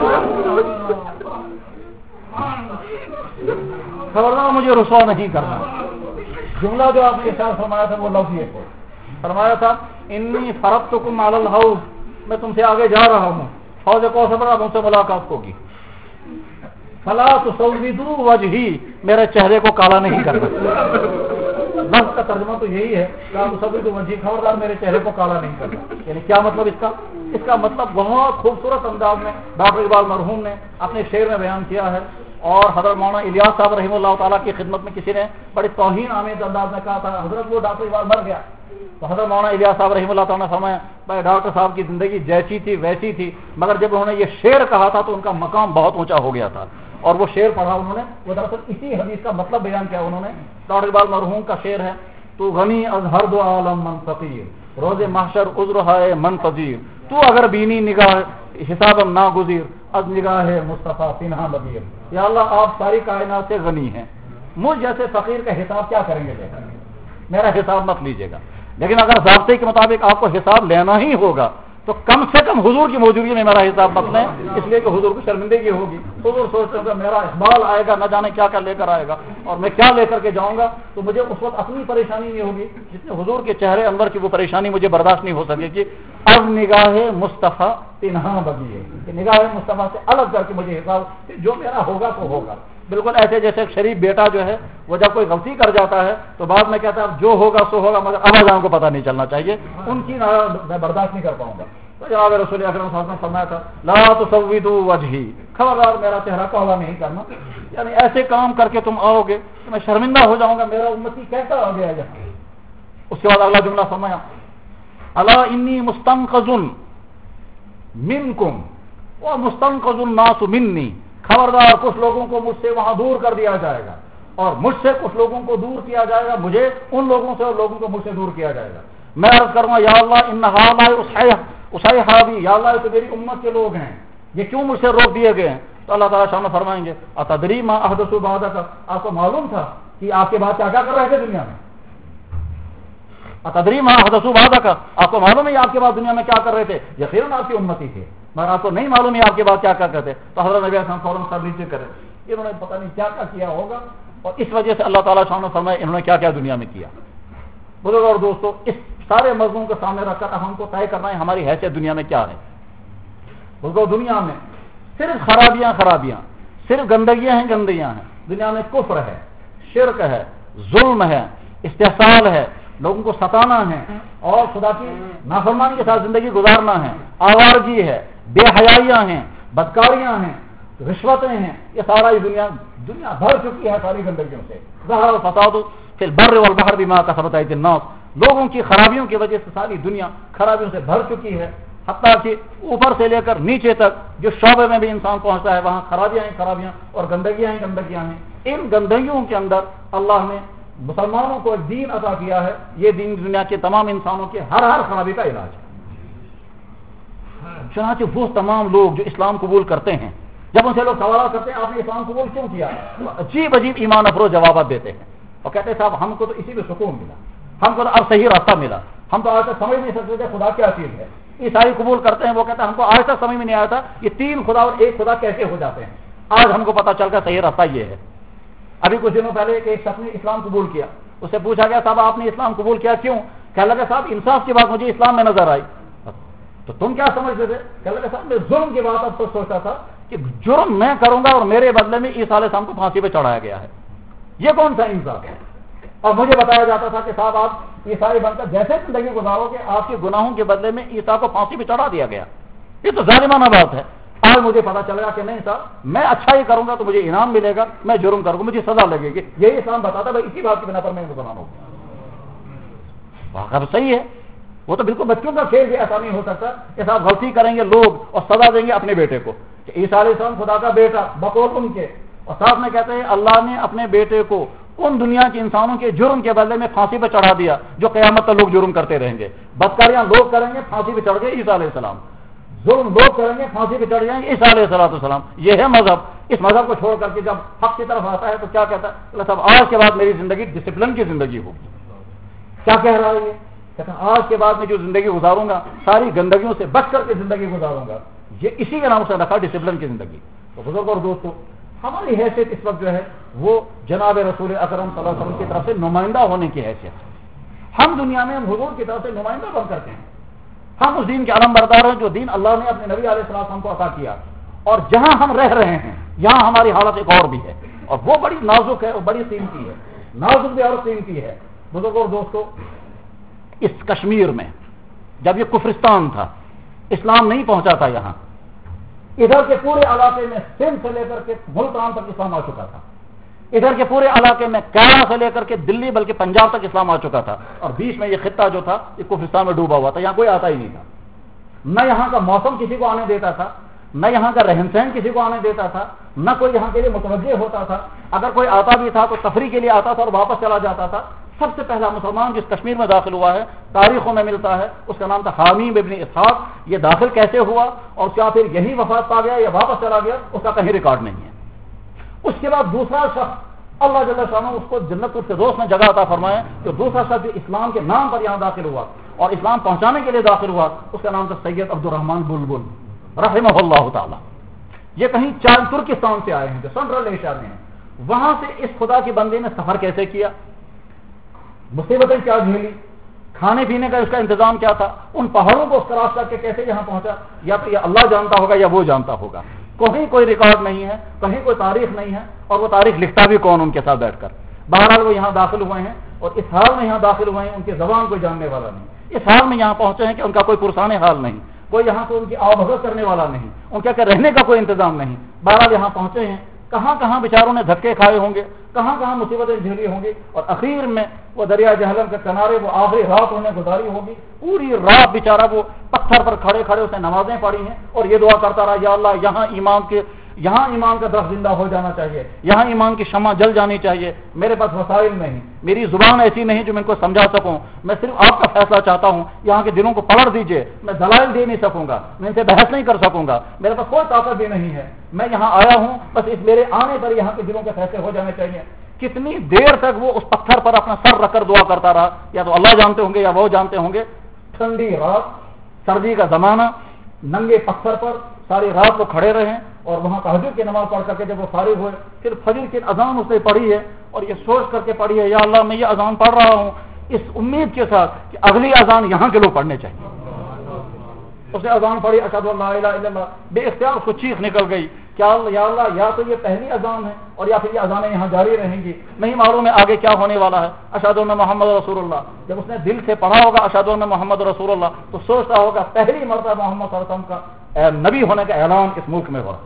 خبردار مجھے رسوا نہیں کرنا۔ جملہ جو آپ نے ساتھ فرمایا تھا وہ لفظ یہ ہے، فرمایا تھا انی فرضتکم علی الحوض، میں تم سے آگے جا رہا ہوں، حوض کوثر پر اب ان سے ملاقات ہوگی، فلا تسودوا وجہی، میرے چہرے کو کالا نہیں کرنا۔ لفظ کا ترجمہ تو یہی ہے، فلا تسودوا وجہی، خبردار میرے چہرے کو کالا نہیں کرنا۔ یعنی کیا مطلب اس کا؟ اس کا مطلب بہت خوبصورت انداز میں ڈاکٹر اقبال مرحوم نے اپنے شعر میں بیان کیا ہے اور حضرت مولانا الیاس صاحب رحمہ اللہ تعالیٰ کی خدمت میں کسی نے بڑی توہین آمیز انداز میں کہا تھا حضرت وہ ڈاکٹر اقبال مر گیا، تو حضرت مولانا الیاس صاحب رحمہ اللہ تعالیٰ نے فرمایا بھائی ڈاکٹر صاحب کی زندگی جیسی تھی ویسی تھی، مگر جب انہوں نے یہ شعر کہا تھا تو ان کا مقام بہت اونچا ہو گیا تھا، اور وہ شعر پڑھا انہوں نے، وہ دراصل اسی حدیث کا مطلب بیان کیا انہوں نے۔ ڈاکٹر اقبال مرحوم کا شعر ہے، تو غنی از ہر دو عالم من فقیر روز محشر عذر ہے من پذیر، تو اگر بینی نگاہ حسابم ناگزیر از نگاہ مصطفیٰ پنہا بگیر۔ یا اللہ آپ ساری کائنات سے غنی ہیں، مجھ جیسے فقیر کا حساب کیا کریں گے لے کر، میرا حساب مت لیجیے گا، لیکن اگر ضابطے کے مطابق آپ کو حساب لینا ہی ہوگا تو کم سے کم حضور کی موجودگی میں میرا حساب مت لیں، اس لیے کہ حضور کو شرمندگی ہوگی۔ حضور سوچتے ہیں کہ میرا اقبال آئے گا، نہ جانے کیا کیا لے کر آئے گا اور میں کیا لے کر کے جاؤں گا، تو مجھے اس وقت اپنی پریشانی نہیں ہوگی جتنے حضور کے چہرے انور کی وہ پریشانی مجھے برداشت نہیں ہو سکے گی۔ اب نگاہ مصطفیٰ تنہا بگی ہے کہ نگاہ مصطفیٰ سے الگ کر کے مجھے حساب جو میرا ہوگا تو ہوگا۔ بالکل ایسے جیسے ایک شریف بیٹا جو ہے وہ جب کوئی غلطی کر جاتا ہے تو بعد میں کہتا ہے اب جو ہوگا سو ہوگا، مگر ابا جان کو پتہ نہیں چلنا چاہیے، ان کی میں برداشت نہیں کر پاؤں گا۔ تو جناب رسول اکرم صلی اللہ علیہ وسلم نے فرمایا تھا لا تسودوا وجہی، خبردار میرا چہرہ کالا نہیں کرنا، یعنی ایسے کام کر کے تم آؤ گے تو میں شرمندہ ہو جاؤں گا، میرا امتی کیسا آ گیا یہاں۔ اس کے بعد اگلا جملہ فرمایا الا انی مستنقذ منکم ومستنقذ الناس منی، خبردار کچھ لوگوں کو مجھ سے وہاں دور کر دیا جائے گا اور مجھ سے کچھ لوگوں کو دور کیا جائے گا، مجھے ان لوگوں سے اور لوگوں کو مجھ سے دور کیا جائے گا۔ میں عرض کروں گا یا اللہ ان ہؤلاء اصحابی، یا اللہ یہ تو میری امت کے لوگ ہیں، یہ کیوں مجھ سے روک دیے گئے ہیں؟ تو اللہ تعالیٰ شام فرمائیں گے اتدری ما احدثوا بعدک، آپ کو معلوم تھا کہ آپ کے بعد کیا کیا کر رہے تھے دنیا میں؟ اتدری ما احدثوا بعدک، آپ کو معلوم ہے آپ کے بعد دنیا میں کیا کر رہے تھے؟ یقیناً آپ کی امتی تھے، مگر آپ کو نہیں معلوم ہے آپ کے بعد کیا کیا کرتے۔ تو حضرت نبی اکرم فوراً سر نیچے کرے، انہوں نے پتہ نہیں کیا کیا کیا ہوگا، اور اس وجہ سے اللہ تعالیٰ شام فرمائے انہوں نے کیا کیا دنیا میں کیا۔ بزرگ اور دوستو، اس سارے مضمون کو سامنے رکھ کر ہم کو طے کرنا ہے ہماری حیثیت دنیا میں کیا ہے۔ بزرگو دنیا میں صرف خرابیاں خرابیاں، صرف گندگیاں ہیں گندگیاں ہیں، دنیا میں کفر ہے، شرک ہے، ظلم ہے، استحصال ہے، لوگوں کو ستانا ہے اور خدا کی نافرمانی کے ساتھ زندگی گزارنا ہے، آوارگی ہے، بے حیائیاں ہیں، بدکاریاں ہیں، رشوتیں ہیں، یہ سارا دنیا دنیا بھر چکی ہے ساری گندگیوں سے۔ ظہر الفساد فی البر والبحر بما کسبت ایدی الناس، لوگوں کی خرابیوں کی وجہ سے ساری دنیا خرابیوں سے بھر چکی ہے، حتیٰ کہ اوپر سے لے کر نیچے تک جو شعبے میں بھی انسان پہنچتا ہے وہاں خرابیاں ہیں خرابیاں اور گندگیاں ہیں گندگیاں ہیں۔ ان گندگیوں کے اندر اللہ نے مسلمانوں کو ایک دین عطا کیا ہے، یہ دین دنیا کے تمام انسانوں کے ہر ہر خرابی کا علاج ہے۔ چنانچہ وہ تمام لوگ جو اسلام قبول کرتے ہیں، جب ان سے لوگ سوالات کرتے ہیں آپ نے اسلام قبول کیوں کیا، عجیب عجیب ایمان افروز جوابات دیتے ہیں اور کہتے ہیں صاحب ہم کو تو اسی میں سکون ملا، ہم کو تو اب صحیح راستہ ملا، ہم تو آج تک سمجھ نہیں سکتے تھے خدا کیا چیز ہے۔ عیسائی قبول کرتے ہیں، وہ کہتے ہیں ہم کو آج تک سمجھ میں نہیں آیا تھا یہ تین خدا اور ایک خدا کیسے ہو جاتے ہیں، آج ہم کو پتا چل گیا صحیح راستہ یہ ہے۔ ابھی کچھ دنوں پہلے ایک شخص نے اسلام قبول کیا، اس سے پوچھا گیا صاحب آپ نے اسلام قبول کیا کیوں؟ کہنے لگا صاحب انصاف کی بات مجھے اسلام میں نظر آئی۔ تو تم کیا سمجھتے تھے؟ کہنے لگا صاحب میں ظلم کی بات اب تو سوچتا تھا کہ جرم میں کروں گا اور میرے بدلے میں عیسیٰ علیہ السلام کو پھانسی پہ چڑھایا گیا ہے، یہ کون سا انصاف ہے؟ اور مجھے بتایا جاتا تھا کہ صاحب آپ عیسائی بن کر جیسے زندگی گزارو گے آپ کے گناہوں کے بدلے میں عیسیٰ کو پھانسی پہ چڑھا دیا گیا، یہ تو ظالمانہ بات ہے۔ آج مجھے پتا چل گا کہ نہیں صاحب میں اچھا ہی کروں گا تو مجھے انعام ملے گا، میں جرم کروں گا مجھے سزا لگے گی، یہی اسلام بتاتا ہے بھائی اسی بات کی بنا پر میں مسلمان ہوں۔ واقعہ صحیح ہے، وہ تو بالکل بچوں کا کھیل بھی ایسا نہیں ہو سکتا کہ صاحب غلطی کریں گے لوگ اور سزا دیں گے اپنے بیٹے کو کہ عیسیٰ علیہ السلام خدا کا بیٹا بقول ان کے، اور ساتھ میں کہتے ہیں اللہ نے اپنے بیٹے کو ان دنیا کے انسانوں کے جرم کے بدلے میں پھانسی پہ چڑھا دیا جو قیامت تک لوگ جرم کرتے رہیں گے، بدکاریاں لوگ کریں گے پھانسی پہ چڑھ گئے عیسیٰ علیہ السلام، ظلم لوگ کریں گے پھانسی پہ چڑھ جائیں گے عیسیٰ علیہ السلام۔ یہ ہے مذہب۔ اس مذہب کو چھوڑ کر کے جب حق کی طرف آتا ہے تو کیا کہتا ہے اللہ صاحب آج کے بعد میری زندگی ڈسپلن کی زندگی ہوگی۔ کیا کہہ رہا ہے یہ؟ کہتا ہے آج کے بعد میں جو زندگی گزاروں گا ساری گندگیوں سے بچ کر کے زندگی گزاروں گا، یہ اسی کے نام سے رکھا ڈسپلن کی زندگی۔ تو بزرگ اور دوستو ہماری حیثیت اس وقت جو ہے وہ جناب رسول اکرم صلی اللہ علیہ وسلم کی طرف سے نمائندہ ہونے کی حیثیت ہے۔ ہم دنیا میں حضور کی طرف سے نمائندہ بن کرتے ہیں، ہم اس دین کے علم بردار ہیں جو دین اللہ نے اپنے نبی علیہ السلام کو عطا کیا، اور جہاں ہم رہ رہے ہیں یہاں ہماری حالت ایک اور بھی ہے اور وہ بڑی نازک ہے اور بڑی قیمتی ہے، نازک بھی اور قیمتی ہے۔ بزرگ اور دوستو اس کشمیر میں جب یہ کفرستان تھا، اسلام نہیں پہنچا تھا یہاں، ادھر کے پورے علاقے میں سندھ سے لے کر کے ملتان تک اسلام آ چکا تھا، ادھر کے پورے علاقے میں کیرلا سے لے کر کے دلی بلکہ پنجاب تک اسلام آ چکا تھا، اور بیچ میں یہ خطہ جو تھا یہ کفرستان میں ڈوبا ہوا تھا، یہاں کوئی آتا ہی نہیں تھا، نہ یہاں کا موسم کسی کو آنے دیتا تھا، نہ یہاں کا رہن سہن کسی کو آنے دیتا تھا، نہ کوئی یہاں کے لیے متوجہ ہوتا تھا، اگر کوئی آتا بھی تھا تو تفریح کے لیے آتا تھا اور واپس چلا جاتا تھا۔ سب سے پہلا مسلمان جس کشمیر میں داخل ہوا ہے تاریخوں میں ملتا ہے، اس کا نام تھا حامیم ابن اسحاق۔ یہ داخل کیسے ہوا اور کیا پھر یہی وفات پا گیا یا واپس چلا گیا، اس کا کہیں ریکارڈ نہیں ہے۔ اس کے بعد دوسرا شخص اللہ جل شانہ اس کو جنت الفردوس میں جگہ عطا فرمائے، جو دوسرا شخص جو اسلام کے نام پر یہاں داخل ہوا اور اسلام پہنچانے کے لیے داخل ہوا، اس کا نام تھا سید عبد الرحمن بلبل رحمہ اللہ تعالی۔ یہ کہیں چار ترکستان سے آئے ہیں جو سنٹرل ایشیا میں ہیں، وہاں سے اس خدا کی بندے نے سفر کیسے کیا، مصیبتیں کیا جھیلی، کھانے پینے کا اس کا انتظام کیا تھا، ان پہاڑوں کو اس کراس کر کے کیسے یہاں پہنچا، یا تو یہ اللہ جانتا ہوگا یا وہ جانتا ہوگا، کہیں کوئی ریکارڈ نہیں ہے، کہیں کوئی تاریخ نہیں ہے، اور وہ تاریخ لکھتا بھی کون ان کے ساتھ بیٹھ کر۔ بہرحال وہ یہاں داخل ہوئے ہیں اور اس حال میں یہاں داخل ہوئے ہیں ان کی زبان کوئی جاننے والا نہیں، اس حال میں یہاں پہنچے ہیں کہ ان کا کوئی پرسان حال نہیں، کوئی یہاں سے ان کی آب بھگت کرنے والا نہیں، ان کے رہنے کا کوئی انتظام نہیں۔ بہرحال یہاں پہنچے ہیں، کہاں کہاں بیچاروں نے دھکے کھائے ہوں گے، کہاں کہاں مصیبتیں جھیلی ہوں گی، اور اخیر میں وہ دریا جہلم کے کنارے وہ آخری رات انہیں گزاری ہوگی، پوری رات بیچارہ وہ پتھر پر کھڑے کھڑے اس نے نمازیں پڑھی ہیں اور یہ دعا کرتا رہا، یا اللہ یہاں ایمان کے یہاں ایمان کا درخت زندہ ہو جانا چاہیے، یہاں ایمان کی شمع جل جانی چاہیے، میرے پاس وسائل نہیں، میری زبان ایسی نہیں جو میں ان کو سمجھا سکوں، میں صرف آپ کا فیصلہ چاہتا ہوں، یہاں کے دلوں کو پڑھ دیجئے، میں دلائل دے نہیں سکوں گا، میں ان سے بحث نہیں کر سکوں گا، میرے پاس کوئی طاقت بھی نہیں ہے، میں یہاں آیا ہوں بس اس میرے آنے پر یہاں کے دلوں کے فیصلے ہو جانے چاہیے۔ کتنی دیر تک وہ اس پتھر پر اپنا سر رکھ کر دعا کرتا رہا، یا تو اللہ جانتے ہوں گے یا وہ جانتے ہوں گے۔ ٹھنڈی رات، سردی کا زمانہ، ننگے پتھر پر ساری رات وہ کھڑے رہے اور وہاں تہجد کی نماز پڑھ کر کے جب وہ فارغ ہوئے، پھر فجر کی اذان اس نے پڑھی ہے اور یہ سوچ کر کے پڑھی ہے، یا اللہ میں یہ اذان پڑھ رہا ہوں اس امید کے ساتھ کہ اگلی اذان یہاں کے لوگ پڑھنے چاہیے۔ اس نے اذان پڑھی، اشہد ان لا الہ الا اللہ، بے اختیار اس کو چیخ نکل گئی، کیا یا اللہ یا تو یہ پہلی اذان ہے اور یا پھر یہ اذانیں یہاں جاری رہیں گی، نہیں معلوم ہے آگے کیا ہونے والا ہے۔ اشہد ان محمد رسول اللہ، جب اس نے دل سے پڑھا ہوگا اشہد ان محمد رسول اللہ، تو سوچتا ہوگا پہلی مرتبہ محمد صلی اللہ علیہ وسلم کا نبی ہونے کا اعلان اس ملک میں ہوا۔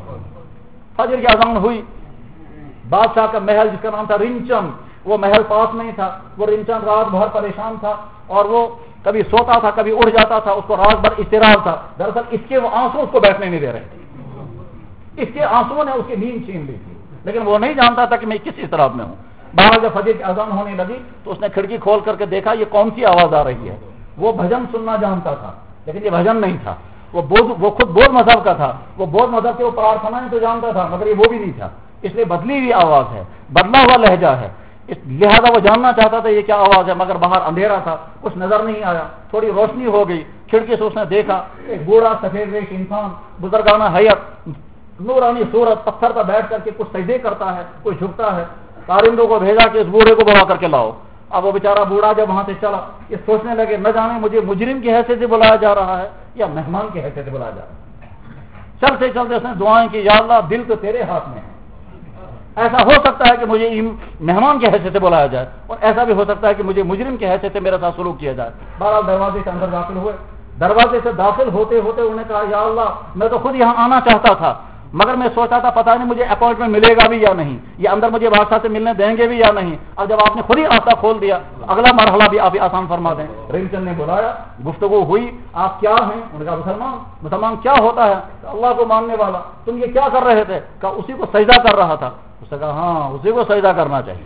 فجر کی اذان ہوئی، بادشاہ کا محل جس کا نام تھا رنچن، وہ محل پاس نہیں تھا، وہ رنچن رات بھر پریشان تھا اور وہ کبھی سوتا تھا کبھی اڑ جاتا تھا، اس کو رات بھر اضطراب تھا، دراصل اس کے وہ آنسو اس کو بیٹھنے نہیں دے رہے تھے، اس کے آنسو نے اس کی نیند چھین لی تھی، لیکن وہ نہیں جانتا تھا کہ میں کس اضطراب میں ہوں۔ باہر جب فجر کی اذان ہونے لگی تو اس نے کھڑکی کھول کر کے دیکھا یہ کون سی آواز آ رہی ہے، وہ بھجن سننا جانتا تھا لیکن یہ بھجن نہیں تھا، وہ بودھ وہ خود بودھ مذہب کا تھا، وہ بودھ مذہب کے وہ پرارتھنائیں تو جانتا تھا مگر یہ وہ بھی نہیں تھا، اس لیے بدلی ہوئی آواز ہے، بدلا ہوا لہجہ ہے، اس لہذا وہ جاننا چاہتا تھا یہ کیا آواز ہے، مگر باہر اندھیرا تھا، کچھ نظر نہیں آیا، تھوڑی روشنی ہو گئی، کھڑکی سے اس نے دیکھا ایک بوڑھا سفید ریش انسان، بزرگانہ حیت، نورانی صورت، پتھر پر بیٹھ کر کے کچھ سجدے کرتا ہے، کوئی جھکتا ہے، کارندوں کو بھیجا کہ اس بوڑھے کو بلا کر کے لاؤ۔ اب وہ بیچارہ بوڑھا جب وہاں سے چلا، یہ سوچنے لگے نہ جانے مجھے مجرم کی حیثیت سے بلایا جا رہا ہے یا مہمان کی حیثیت سے بلایا جا رہا ہے۔ چلتے چلتے اس نے دعائیں کی، یا اللہ دل تو تیرے ہاتھ میں ہے، ایسا ہو سکتا ہے کہ مجھے مہمان کی حیثیت سے بلایا جائے اور ایسا بھی ہو سکتا ہے کہ مجھے مجرم کی حیثیت سے میرا ساتھ سلوک کیا جائے۔ بہرحال دروازے سے اندر داخل ہوئے، دروازے سے داخل ہوتے ہوتے انہوں نے کہا یا اللہ میں تو خود یہاں آنا چاہتا تھا مگر میں سوچا تھا پتہ نہیں مجھے اپوائنٹمنٹ ملے گا بھی یا نہیں، یہ اندر مجھے بادشاہ سے ملنے دیں گے بھی یا نہیں، اب جب آپ نے خود ہی راستہ کھول دیا اگلا مرحلہ بھی آپ آسان فرما دیں۔ رنچن نے بلایا، گفتگو ہوئی، آپ کیا ہیں؟ انہوں نے کہا مسلمان۔ مسلمان کیا ہوتا ہے؟ اللہ کو ماننے والا۔ تم یہ کیا کر رہے تھے؟ کہا اسی کو سجدہ کر رہا تھا۔ اس نے کہا ہاں اسی کو سجدہ کرنا چاہیے۔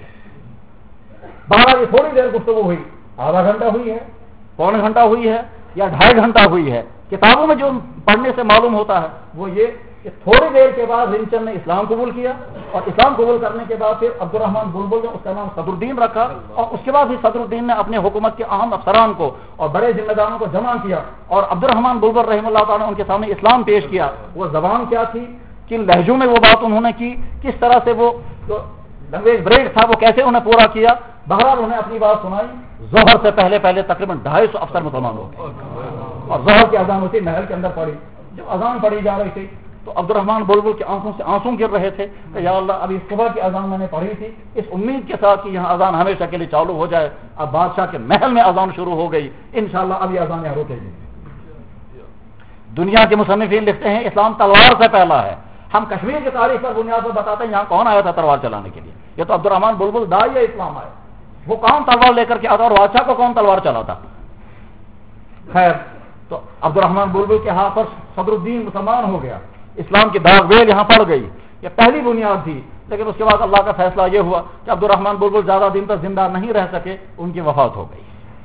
بہرحال یہ تھوڑی دیر گفتگو ہوئی، آدھا گھنٹہ ہوئی ہے، پونے گھنٹہ ہوئی ہے یا ڈھائی گھنٹہ ہوئی ہے، کتابوں میں جو پڑھنے سے معلوم ہوتا ہے وہ یہ کہ تھوڑی دیر کے بعد رنچن نے اسلام قبول کیا اور اسلام قبول کرنے کے بعد پھر عبد الرحمن بلبل نے اس کا نام صدر الدین رکھا اور اس کے بعد بھی صدر الدین نے اپنے حکومت کے اہم افسران کو اور بڑے ذمہ داروں کو جمع کیا اور عبد الرحمن بلبل رحمہ اللہ تعالیٰ نے ان کے سامنے اسلام پیش کیا۔ وہ زبان کیا تھی، کن لہجوں میں وہ بات انہوں نے کی، کس طرح سے وہ لینگویج بریک تھا وہ کیسے انہیں پورا کیا۔ بہرحال انہیں اپنی بات سنائی۔ ظہر سے پہلے پہلے تقریباً ڈھائی سو افسر مسلمان ہو گئے اور ظہر کی اذان اسی محل کے اندر پڑی۔ جب اذان پڑھی جا رہی تھی تو عبد الرحمن بلبل کی آنکھوں سے آنسو گر رہے تھے کہ یا اللہ ابھی صبح کی اذان میں نے پڑھی تھی اس امید کے ساتھ کہ یہاں اذان ہمیشہ کے لیے چالو ہو جائے، اب بادشاہ کے محل میں اذان شروع ہو گئی، انشاءاللہ اب یہ اذان یہاں روکے گی۔ دنیا کے مصنفین لکھتے ہیں اسلام تلوار سے پہلا ہے. ہم کشمیر کی تاریخ پر بنیاد پر بتاتے ہیں یہاں کون آیا تھا تلوار چلانے کے لیے. یہ تو عبد الرحمن بلبل داعیہ اسلام آئے, وہ کون تلوار لے کر کے آتا اور بادشاہ کو کون تلوار چلاتا. خیر, تو عبد الرحمن بلبل کے ہاتھ پر صدر الدین مسلمان ہو گیا, اسلام کی داغ ویل یہاں پڑ گئی. یہ پہلی بنیاد تھی. لیکن اس کے بعد اللہ کا فیصلہ یہ ہوا کہ عبد الرحمن بلبل زیادہ دن تک زندہ نہیں رہ سکے, ان کی وفات ہو گئی.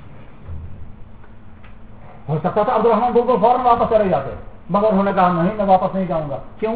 ہو سکتا تھا عبد الرحمن بلبل فوراً واپس چلے جاتے, مگر انہوں نے کہا نہیں, میں واپس نہیں جاؤں گا. کیوں؟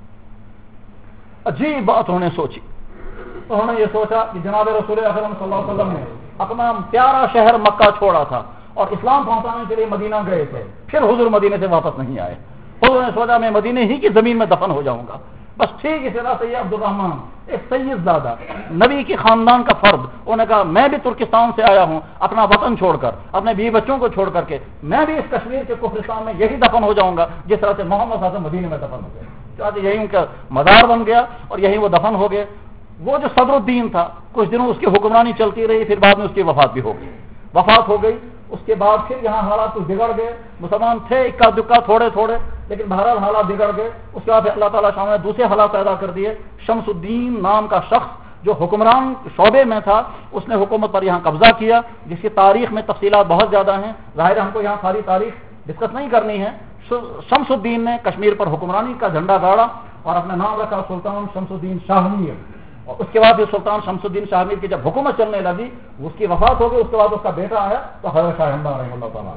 عجیب بات انہوں نے سوچی. تو انہوں نے یہ سوچا کہ جناب رسول اکرم صلی اللہ علیہ وسلم نے اپنا پیارا شہر مکہ چھوڑا تھا اور اسلام پہنچانے کے لیے مدینہ گئے تھے, پھر حضور مدینے سے واپس نہیں آئے. حضور نے سوچا میں مدینے ہی کی زمین میں دفن ہو جاؤں گا. بس ٹھیک اسی طرح سے یہ عبد الرحمن ایک سید زادہ نبی کی خاندان کا فرد, انہوں نے کہا میں بھی ترکستان سے آیا ہوں, اپنا وطن چھوڑ کر, اپنے بیوی بچوں کو چھوڑ کر کے میں بھی اس کشمیر کے کفرستان میں یہی دفن ہو جاؤں گا جس طرح سے محمد صلی اللہ علیہ وسلم مدینے میں دفن ہو گئے. چاہتے یہی ان کا مزار بن گیا اور یہی وہ دفن ہو گئے. وہ جو صدر الدین تھا کچھ دنوں اس کی حکمرانی چلتی رہی, پھر بعد میں اس کی وفات بھی ہو گئی. وفات ہو گئی اس کے بعد پھر یہاں حالات کچھ بگڑ گئے. مسلمان تھے اکا دکا تھوڑے تھوڑے, لیکن بہرحال حالات بگڑ گئے. اس کے بعد اللہ تعالیٰ شام نے دوسرے حالات پیدا کر دیے. شمس الدین نام کا شخص جو حکمران شعبے میں تھا اس نے حکومت پر یہاں قبضہ کیا, جس کی تاریخ میں تفصیلات بہت زیادہ ہیں. ظاہر ہم کو یہاں ساری تاریخ ڈسکس نہیں کرنی ہے. شمس الدین نے کشمیر پر حکمرانی کا جھنڈا گاڑا اور اپنا نام رکھا سلطان شمس الدین شاہ میر. اور اس کے بعد یہ سلطان شمس الدین شاہ میر کی جب حکومت چلنے لگی, اس کی وفات ہو گئی. اس کے بعد اس کا بیٹا آیا تو حضرت شاہ ہمدان رحمہ اللہ تعالیٰ.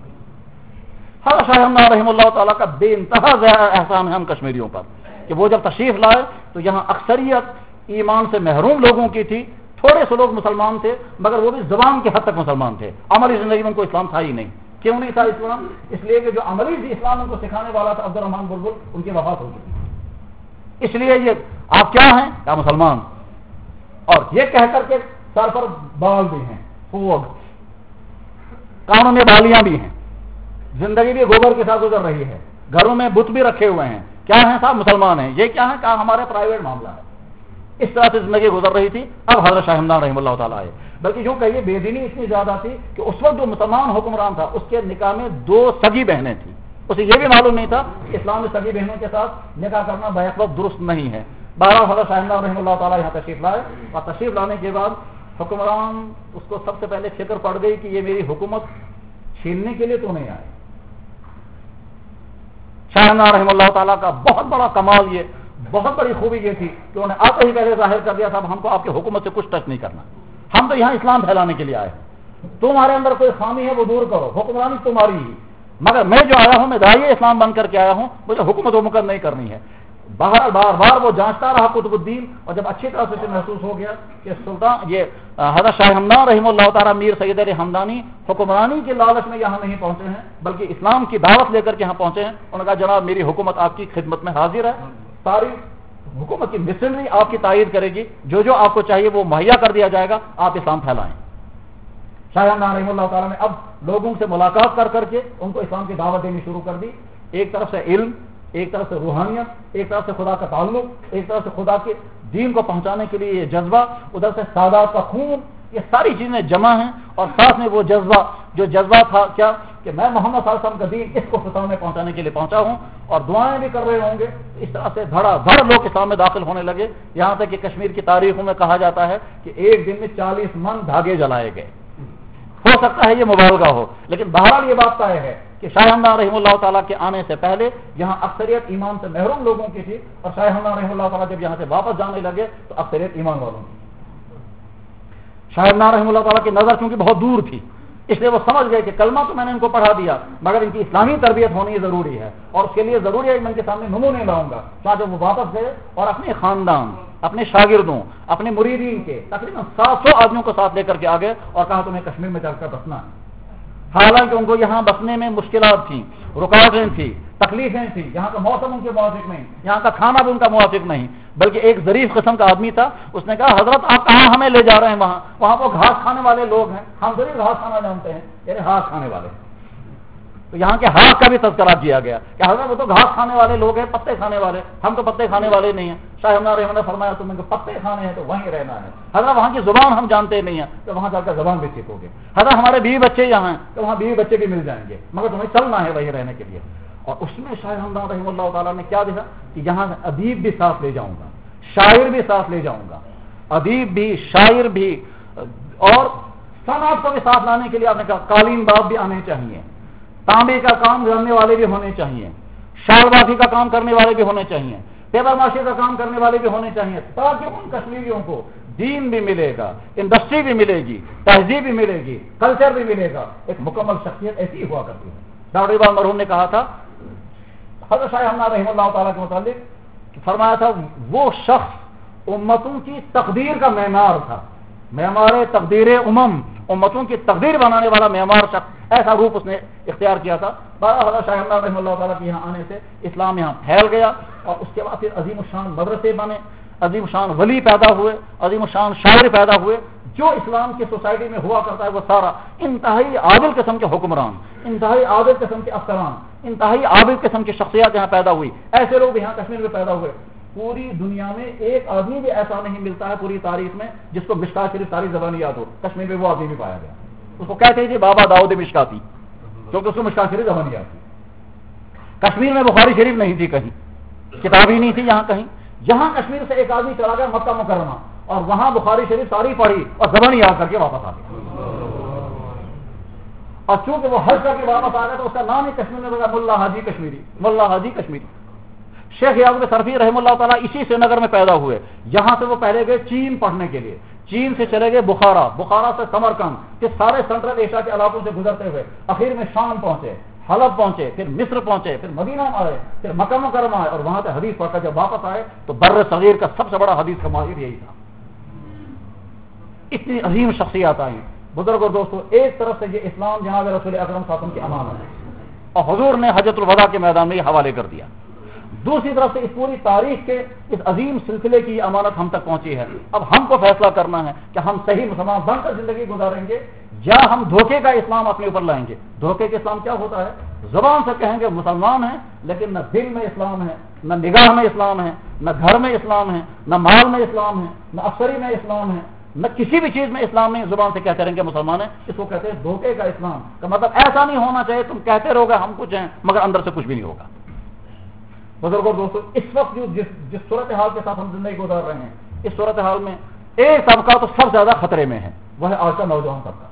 حضرت شاہ ہمدان رحمہ اللہ تعالیٰ کا بے انتہا احسان ہے ہم کشمیریوں پر کہ وہ جب تشریف لائے تو یہاں اکثریت ایمان سے محروم لوگوں کی تھی. تھوڑے سے لوگ مسلمان تھے, مگر وہ بھی زبان کی حد تک مسلمان تھے. عملی زندگی میں ان کو اسلام تھا ہی نہیں. کیوں نہیں تھا اسلام؟ اس لیے کہ جو عملی بھی اسلام ان کو سکھانے والا تھا عبد الرحمن بلبل, ان کی وفات ہو گئی. اس لیے یہ آپ کیا ہیں؟ کیا مسلمان. اور یہ کہہ کر کے سر پر بال بھی ہیں, فوگ کانوں میں بالیاں بھی ہیں, زندگی بھی گوبر کے ساتھ گزر رہی ہے, گھروں میں بت بھی رکھے ہوئے ہیں. کیا ہیں صاحب؟ مسلمان ہیں. یہ کیا ہے؟ کہا ہمارے پرائیویٹ معاملہ ہے. اس طرح سے زندگی گزر رہی تھی. اب حضرت شاہ ہمدان رحمہ اللہ تعالیٰ آئے. بلکہ یوں کہیے بے دینی اتنی زیادہ تھی کہ اس وقت جو مسلمان حکمران تھا اس کے نکاح میں دو سگی بہنیں تھیں. اسے یہ بھی معلوم نہیں تھا کہ اسلام میں سگی بہنوں کے ساتھ نکاح کرنا بیک وقت درست نہیں ہے. بہرحال حضرت شاہ ہمدان رحمہ اللہ تعالیٰ یہاں تشریف لائے, اور تشریف لانے کے بعد حکمران اس کو سب سے پہلے فکر پڑ گئی کہ یہ میری حکومت چھیننے کے لیے تو نہیں آئے. شاہ ہمدان رحمہ اللہ تعالیٰ کا بہت بڑا کمال, یہ بہت بڑی خوبی یہ تھی کہ انہوں نے آتے ہی پہلے ظاہر کر دیا تھا ہم کو آپ کی حکومت سے کچھ ٹچ نہیں کرنا, ہم تو یہاں اسلام پھیلانے کے لیے آئے. تمہارے اندر کوئی خامی ہے وہ دور کرو, حکمرانی تمہاری ہی, مگر میں جو آیا ہوں میں داعیہ اسلام بن کر کے آیا ہوں, مجھے حکومت و مکر نہیں کرنی ہے. بار بار بار وہ جانچتا رہا قطب الدین, اور جب اچھی طرح سے محسوس ہو گیا کہ سلطان یہ حضرت شاہ ہمدان رحمہ اللہ تعالیٰ میر سید علی حمدانی حکمرانی کے لالچ میں یہاں نہیں پہنچے ہیں بلکہ اسلام کی دعوت لے کر کے یہاں پہنچے ہیں. انہوں نے کہا جناب میری حکومت آپ کی خدمت میں حاضر ہے, ساری حکومت کی مشنری آپ کی تائید کرے گی, جو جو آپ کو چاہیے وہ مہیا کر دیا جائے گا, آپ اسلام پھیلائیں. شاہ ہمدان رحمہ اللہ تعالیٰ نے اب لوگوں سے ملاقات کر کر کے ان کو اسلام کی دعوت دینی شروع کر دی. ایک طرف سے علم, ایک طرف سے روحانیت, ایک طرف سے خدا کا تعلق, ایک طرف سے خدا کے دین کو پہنچانے کے لیے یہ جذبہ, ادھر سے سادات کا خون, یہ ساری چیزیں جمع ہیں. اور ساتھ میں وہ جذبہ جو جذبہ تھا کیا کہ میں محمد صلی اللہ علیہ وسلم کا دین اس کو فتح میں پہنچانے کے لیے پہنچا ہوں, اور دعائیں بھی کر رہے ہوں گے. اس طرح سے دھڑا دھڑ لوگ اسلام میں داخل ہونے لگے, یہاں تک کہ کشمیر کی تاریخوں میں کہا جاتا ہے کہ ایک دن میں چالیس من دھاگے جلائے گئے. ہو سکتا ہے یہ مبالغہ ہو, لیکن بہرحال یہ بات طے ہے کہ شاہ ہمدان رحمہ اللہ تعالیٰ کے آنے سے پہلے یہاں اکثریت ایمان سے محروم لوگوں کی تھی, اور شاہ ہمدان رحمہ اللہ تعالیٰ جب یہاں سے واپس جانے لگے تو اکثریت ایمان والوں کی. شاہ ہمدان رحمہ اللہ تعالیٰ کی نظر چونکہ بہت دور تھی, اس لیے وہ سمجھ گئے کہ کلمہ تو میں نے ان کو پڑھا دیا مگر ان کی اسلامی تربیت ہونی ضروری ہے, اور اس کے لیے ضروری ہے کہ میں ان کے سامنے نمونے لاؤں گا. چاہے وہ واپس گئے اور اپنے خاندان, اپنے شاگردوں, اپنے مریدین کے تقریباً سات سو آدمیوں کو ساتھ لے کر کے آگے اور کہا تمہیں کشمیر میں چل کر بسنا ہے. حالانکہ ان کو یہاں بسنے میں مشکلات تھیں, رکاوٹیں تھیں, تکلیفیں تھیں, یہاں کا موسم ان کے موافق نہیں, یہاں کا کھانا بھی ان کا موافق نہیں. بلکہ ایک ظریف قسم کا آدمی تھا, اس نے کہا حضرت آپ کہاں ہمیں لے جا رہے ہیں؟ وہاں وہاں وہ گھاس کھانے والے لوگ ہیں, ہم ضرور گھاس کھانا جانتے ہیں, یعنی گھاس کھانے والے. تو یہاں کے ہاتھ کا بھی تذکرہ کیا گیا کہ حضرت وہ تو گھاس کھانے والے لوگ ہیں, پتے کھانے والے, ہم تو پتے کھانے والے نہیں ہیں. شاہ ہمدان رحمہ نے فرمایا تمہیں پتے کھانے ہیں تو وہیں رہنا ہے. حضرت وہاں کی زبان ہم جانتے نہیں ہیں تو وہاں جا کر زبان بھی سیکھو گے. حضرت ہمارے بیوی بچے یہاں ہیں تو وہاں بیوی بچے بھی مل جائیں گے, مگر تمہیں چلنا ہے وہیں رہنے کے لیے. اور اس میں شاہ ہمدان رحمہ اللہ تعالیٰ نے کیا دیکھا کہ یہاں ادیب بھی ساتھ لے جاؤں گا، شاعر بھی ساتھ لے جاؤں گا، ادیب بھی، شاعر بھی، اور صنعت کو بھی ساتھ لانے کے لیے آپ نے کہا قالین باب بھی آنے چاہیے، تانبے کا کام کرنے والے بھی ہونے چاہیے، شال بافی کا کام کرنے والے بھی ہونے چاہیے، پیپر معاشی کا کام کرنے والے بھی ہونے چاہیے، تاکہ ان کشمیریوں کو دین بھی ملے گا، انڈسٹری بھی ملے گی، تہذیب بھی ملے گی، کلچر بھی ملے گا، ایک مکمل شخصیت ایسی ہی ہوا کرتی ہے۔ ڈاکٹر اقبال مرحوم نے کہا تھا حضرت شاہ ہمدان رحمہ اللہ تعالیٰ کے متعلق، فرمایا تھا وہ شخص امتوں کی تقدیر کا معمار تھا، معمار تقدیر امم، امتوں کی تقدیر بنانے والا معمار شخص، ایسا روپ اس نے اختیار کیا تھا۔ بارہ حضرت شاہ ہمدان رحمہ اللہ تعالیٰ کے یہاں آنے سے اسلام یہاں پھیل گیا، اور اس کے بعد پھر عظیم الشان مدرسے بنے، عظیم الشان ولی پیدا ہوئے، عظیم الشان شاعر پیدا ہوئے۔ جو اسلام کی سوسائٹی میں ہوا کرتا ہے وہ سارا انتہائی عادل قسم کے حکمران، انتہائی عادل قسم کے افسران، انتہائی عادل قسم کی شخصیات یہاں پیدا ہوئی، ایسے لوگ یہاں کشمیر میں پیدا ہوئے۔ پوری دنیا میں ایک آدمی بھی ایسا نہیں ملتا ہے پوری تاریخ میں جس کو مشکات شریف ساری زبان یاد ہو، کشمیر میں وہ آدمی بھی پایا گیا۔ اس کو کہتے ہیں جی بابا داؤد مشکاتی، کیونکہ اس کو مشکات شریف زبان یاد تھی۔ کشمیر میں بخاری شریف نہیں تھی، کہیں کتاب ہی نہیں تھی یہاں کہیں، جہاں کشمیر سے ایک آدمی چلا گیا مکہ مکرمہ اور وہاں بخاری شریف ساری پڑھی اور زبان یاد کر کے واپس آ گیا، اور چونکہ وہ حج کر کے واپس آ گیا تو اس کا نام ہی کشمیر میں لگا ملا حاجی کشمیری، ملا حاجی کشمیری۔ شیخ یعقوب سرفی رحمہ اللہ تعالیٰ اسی سری نگر میں پیدا ہوئے، یہاں سے وہ پہلے گئے چین پڑھنے کے لیے، چین سے چلے گئے بخارا، بخارا سے سمرقند، کہ سارے سینٹرل ایشیا کے علاقوں سے گزرتے ہوئے آخر میں شام پہنچے، حلب پہنچے، پھر مصر پہنچے، پھر مدینہ آئے، پھر مکہ مکرمہ آئے، اور وہاں سے حدیث پڑھ کر جب واپس آئے تو بر صغیر کا سب سے بڑا حدیث کا ماہر یہی تھا۔ اتنی عظیم شخصیات آئیں۔ بزرگ اور دوستو، ایک طرف سے یہ اسلام جناب رسول اکرم صلی اللہ علیہ وسلم کی امانت ہے اور حضور نے حجۃ الوداع کے میدان میں یہ حوالے کر دیا، دوسری طرف سے اس پوری تاریخ کے اس عظیم سلسلے کی امانت ہم تک پہنچی ہے۔ اب ہم کو فیصلہ کرنا ہے کہ ہم صحیح مسلمان بن کر زندگی گزاریں گے یا ہم دھوکے کا اسلام اپنے اوپر لائیں گے۔ دھوکے کا اسلام کیا ہوتا ہے؟ زبان سے کہیں گے مسلمان ہیں لیکن نہ دل میں اسلام ہے، نہ نگاہ میں اسلام ہے، نہ گھر میں اسلام ہے، نہ مال میں اسلام ہے، نہ افسری میں اسلام ہے، نہ کسی بھی چیز میں اسلام نہیں، زبان سے کہتے رہیں گے مسلمان ہیں۔ اس کو کہتے ہیں دھوکے کا اسلام کا مطلب ایسا نہیں ہونا چاہیے تم کہتے رہو گے ہم کچھ ہیں مگر اندر سے کچھ بھی نہیں ہوگا۔ بزرگوں دوستو، اس وقت جو جس جس صورتحال کے ساتھ ہم زندگی گزار رہے ہیں، اس صورتحال میں ایک طبقہ تو سب زیادہ خطرے میں ہے، وہ ہے آج کا نوجوان طبقہ۔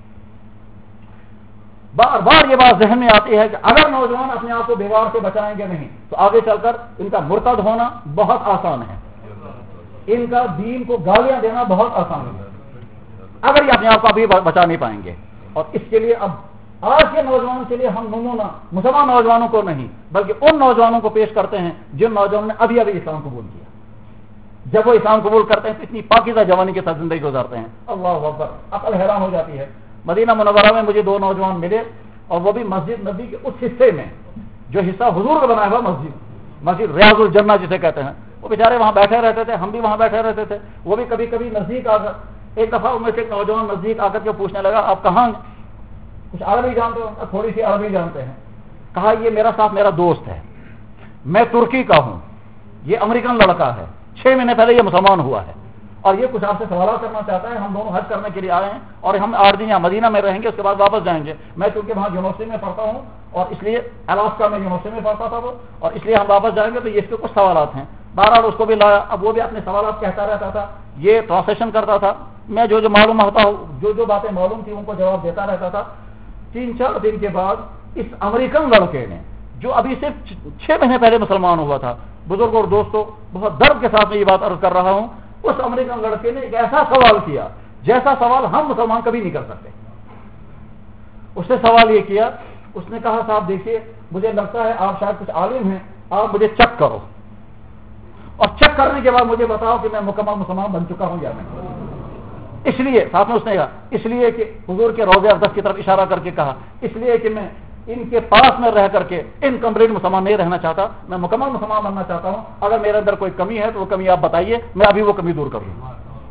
بار بار یہ بات ذہن میں آتی ہے کہ اگر نوجوان اپنے آپ کو بیوار سے بچائیں گے نہیں تو آگے چل کر ان کا مرتد ہونا بہت آسان ہے، ان کا دین کو گالیاں دینا بہت آسان ہے اگر یہ اپنے آپ کو ابھی بچا نہیں پائیں گے۔ اور اس کے لیے اب آج کے نوجوان کے لیے ہم نمونہ مسلمان نوجوانوں کو نہیں بلکہ ان نوجوانوں کو پیش کرتے ہیں جن نوجوانوں نے ابھی ابھی اسلام قبول کیا۔ جب وہ اسلام قبول کرتے ہیں تو اتنی پاکیزہ جوانی کے ساتھ زندگی گزارتے ہیں، اللہ اکبر، عقل حیران ہو جاتی ہے۔ مدینہ منورہ میں مجھے دو نوجوان ملے اور وہ بھی مسجد نبی کے اس حصے میں جو حصہ حضور کا بنایا ہوا مسجد مسجد ریاض الجنہ جسے کہتے ہیں، وہ بیچارے وہاں بیٹھے رہتے تھے، ہم بھی وہاں بیٹھے رہتے تھے، وہ بھی کبھی کبھی نزدیک آ کر، ایک دفعہ ان میں سے ایک نوجوان نزدیک آ کر کے پوچھنے لگا آپ کہاں ہیں؟ کچھ عربی جانتے ہو؟ تھوڑی سی عربی جانتے ہیں۔ کہا یہ میرا ساتھ میرا دوست ہے، میں ترکی کا ہوں، یہ امریکن لڑکا ہے، چھ مہینے پہلے یہ مسلمان ہوا ہے اور یہ کچھ آپ سے سوالات کرنا چاہتا ہے، ہم دونوں حج کرنے کے لیے آئے ہیں اور ہم آٹھ دن یہاں مدینہ میں رہیں گے، اس کے بعد واپس جائیں گے۔ میں چونکہ وہاں یونیورسٹی میں پڑھتا ہوں اور اس لیے الاسکا میں یونیورسٹی میں پڑھتا تھا وہ، اور اس لیے ہم واپس جائیں گے تو یہ اس کے کچھ سوالات ہیں۔ بہرحال اس کو بھی لایا، اب وہ بھی اپنے سوالات کہتا رہتا تھا، یہ ٹرانسلیشن کرتا تھا، میں جو جو معلوم ہوتا ہوں جو جو باتیں معلوم تھی ان کو جواب دیتا رہتا تھا۔ تین چار دن کے بعد اس امریکن لڑکے نے جو ابھی صرف چھ مہینے پہلے مسلمان ہوا تھا، بزرگوں اور دوستوں بہت درد کے ساتھ میں یہ بات عرض کر رہا ہوں، اس امریکن لڑکے نے ایک ایسا سوال کیا جیسا سوال ہم مسلمان کبھی نہیں کر سکتے۔ اس نے سوال یہ کیا، اس نے کہا صاحب دیکھیے مجھے لگتا ہے آپ شاید کچھ عالم ہیں، آپ مجھے چیک کرو اور چیک کرنے کے بعد مجھے بتاؤ کہ میں مکمل مسلمان بن چکا ہوں یا نہیں۔ اس لیے ساتھ میں اس نے کہا اس لیے کہ حضور کے روضہ اقدس کی طرف اشارہ کر کے کہا اس لیے کہ میں ان کے پاس میں رہ کر کے انکمپلیٹ مسلمان نہیں رہنا چاہتا، میں مکمل مسلمان بننا چاہتا ہوں، اگر میرے اندر کوئی کمی ہے تو وہ کمی آپ بتائیے، میں ابھی وہ کمی دور کر دوں۔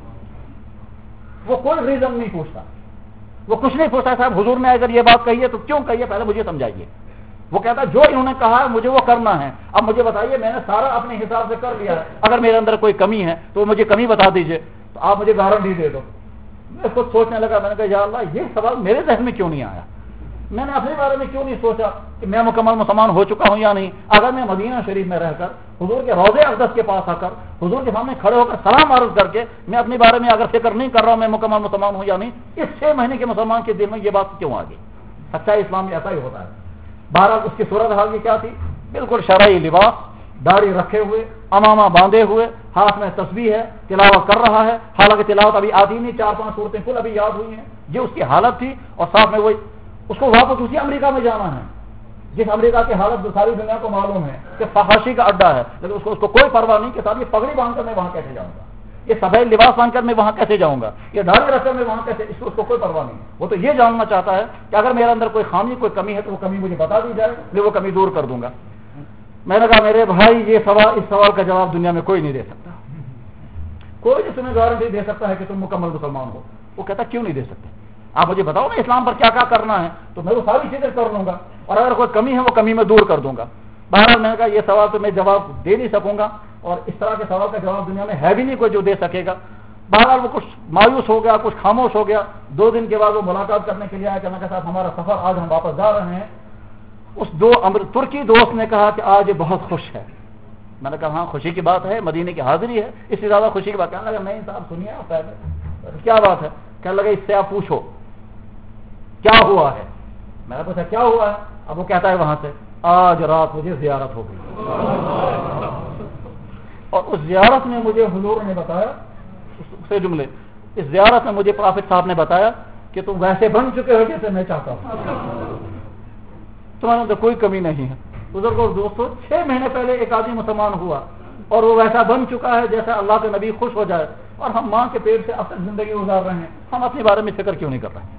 وہ کوئی ریزن نہیں پوچھتا، وہ کچھ نہیں پوچھتا صاحب حضور نے اگر یہ بات کہی ہے تو کیوں کہی ہے پہلے مجھے سمجھائیے۔ وہ کہتا جو انہوں نے کہا ہے مجھے وہ کرنا ہے، اب مجھے بتائیے میں نے سارا اپنے حساب سے کر لیا ہے، اگر میرے اندر کوئی کمی ہے تو وہ مجھے کمی بتا دیجئے، تو آپ مجھے گارنٹی دے دو۔ میں خود سوچنے لگا، میں نے کہا یا اللہ یہ سوال میرے ذہن میں کیوں نہیں آیا، میں نے اپنے بارے میں کیوں نہیں سوچا کہ میں مکمل مسلمان ہو چکا ہوں یا نہیں؟ اگر میں مدینہ شریف میں رہ کر حضور کے روضے اقدس کے پاس آ کر حضور کے سامنے کھڑے ہو کر سلام عرض کر کے میں اپنے بارے میں اگر فکر نہیں کر رہا ہوں میں مکمل مسلمان ہوں یا نہیں، اس چھ مہینے کے مسلمان کے دل میں یہ بات کیوں آ گئی؟ سچائی اسلام میں ایسا ہی ہوتا ہے۔ بہرحال اس کی صورت حال کی کیا تھی؟ بالکل شرعی لباس، داڑھی رکھے ہوئے، امامہ باندھے ہوئے، ہاتھ میں تسبیح ہے، تلاوت کر رہا ہے، حالانکہ تلاوت ابھی آتی نہیں، چار پانچ صورتیں کل ابھی یاد ہوئی ہیں، یہ اس کی حالت تھی۔ اور ساتھ میں وہی اس کو واپس اسی امریکہ میں جانا ہے جس امریکہ کی حالت ساری دنیا کو معلوم ہے کہ فحاشی کا اڈا ہے، لیکن اس کو اس کو کوئی پرواہ نہیں کہ صاحب یہ پگڑی باندھ کر میں وہاں کیسے جاؤں گا، یہ سفید لباس باندھ کر میں وہاں کیسے جاؤں گا، یہ داڑھی رکھ کر میں وہاں کیسے، اس کو اس کو کوئی پرواہ نہیں۔ وہ تو یہ جاننا چاہتا ہے کہ اگر میرے اندر کوئی خامی کوئی کمی ہے تو وہ کمی مجھے بتا دی جائے، میں وہ کمی دور کر دوں گا۔ میں نے کہا میرے بھائی یہ سوال اس سوال کا جواب دنیا میں کوئی نہیں دے سکتا، کوئی بھی تمہیں گارنٹی دے سکتا ہے کہ تم مکمل مسلمان ہو۔ وہ کہتا کیوں نہیں دے سکتے؟ آپ مجھے بتاؤ نا اسلام پر کیا کیا کرنا ہے تو میں وہ ساری چیزیں کر لوں گا، اور اگر کوئی کمی ہے وہ کمی میں دور کر دوں گا۔ بہرحال میں نے کہا یہ سوال تو میں جواب دے نہیں سکوں گا، اور اس طرح کے سوال کا جواب دنیا میں ہے بھی نہیں کوئی جو دے سکے گا۔ بہرحال وہ کچھ مایوس ہو گیا، کچھ خاموش ہو گیا۔ دو دن کے بعد وہ ملاقات کرنے کے لیے آیا کہ میں کے ساتھ ہمارا سفر آج ہم واپس جا رہے ہیں۔ اس دو ترکی دوست نے کہا کہ آج یہ بہت خوش ہے۔ میں نے کہا ہاں خوشی کی بات ہے، مدینے کی حاضری ہے، اس سے زیادہ خوشی کی بات۔ کہنے لگا نہیں صاحب سنیے آپ پہلے کیا بات ہے؟ کہنے لگا اس سے آپ پوچھو کیا ہوا ہے۔ میں نے پوچھا کیا ہوا ہے؟ اب وہ کہتا ہے وہاں سے آج رات مجھے زیارت ہو گئی، اور اس زیارت میں مجھے حضور نے بتایا سے جملے، اس زیارت میں مجھے پرافت صاحب نے بتایا کہ تم ویسے بن چکے ہو جیسے میں چاہتا ہوں، تمہارے اندر کوئی کمی نہیں ہے۔ بزرگوں دوستوں، چھ مہینے پہلے ایک آدمی مسلمان ہوا اور وہ ویسا بن چکا ہے جیسا اللہ کے نبی خوش ہو جائے، اور ہم ماں کے پیٹ سے اصل زندگی گزار رہے ہیں، ہم اپنے بارے میں فکر کیوں نہیں کر رہے؟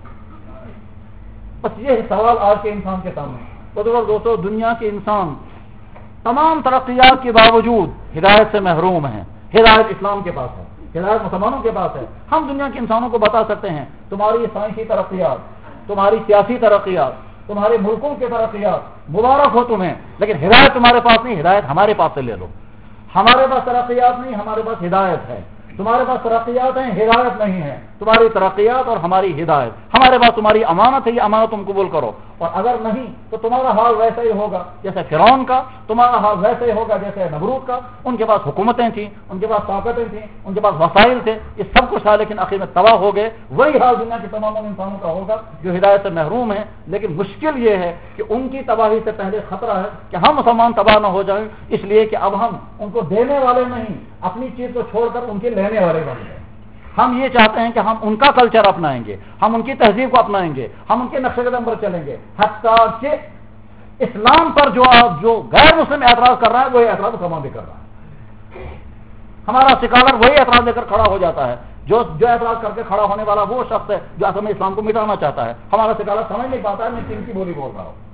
بس یہ سوال آج کے انسان کے سامنے۔ بزرگوں دوستوں، دنیا کے انسان تمام ترقیات کے باوجود ہدایت سے محروم ہیں۔ ہدایت اسلام کے پاس ہے، ہدایت مسلمانوں کے پاس ہے۔ ہم دنیا کے انسانوں کو بتا سکتے ہیں تمہاری سائنسی ترقیات، تمہاری سیاسی ترقیات، تمہارے ملکوں کے ترقیات مبارک ہو تمہیں، لیکن ہدایت تمہارے پاس نہیں، ہدایت ہمارے پاس سے لے لو۔ ہمارے پاس ترقیات نہیں، ہمارے پاس ہدایت ہے۔ تمہارے پاس ترقیات ہیں، ہدایت نہیں ہے۔ تمہاری ترقیات اور ہماری ہدایت، ہمارے پاس تمہاری امانت ہے، یہ امانت تم قبول کرو، اور اگر نہیں تو تمہارا حال ویسا ہی ہوگا جیسے فرعون کا، تمہارا حال ویسا ہی ہوگا جیسے نمرود کا۔ ان کے پاس حکومتیں تھیں، ان کے پاس طاقتیں تھیں، ان کے پاس وسائل تھے، یہ سب کچھ تھا، لیکن آخر میں تباہ ہو گئے۔ وہی حال دنیا کے تمام انسانوں کا ہوگا جو ہدایت سے محروم ہیں، لیکن مشکل یہ ہے کہ ان کی تباہی سے پہلے خطرہ ہے کہ ہم مسلمان تباہ نہ ہو جائیں، اس لیے کہ اب ہم ان کو دینے والے نہیں، اپنی چیز کو چھوڑ کر ان کے لینے والے بن گئے۔ ہم یہ چاہتے ہیں کہ ہم ان کا کلچر اپنائیں گے، ہم ان کی تہذیب کو اپنائیں گے، ہم ان کے نقش قدم پر چلیں گے، حتیٰ کہ اسلام پر جو آپ جو غیر مسلم اعتراض کر رہا ہے وہی اعتراض مسلمان بھی کر رہا ہے۔ ہمارا سکالر وہی اعتراض لے کر کھڑا ہو جاتا ہے، جو جو اعتراض کر کے کھڑا ہونے والا وہ شخص ہے جو اصل میں اسلام کو مٹانا چاہتا ہے۔ ہمارا سکالر سمجھ نہیں پاتا ہے میں کن کی بولی بول رہا ہوں۔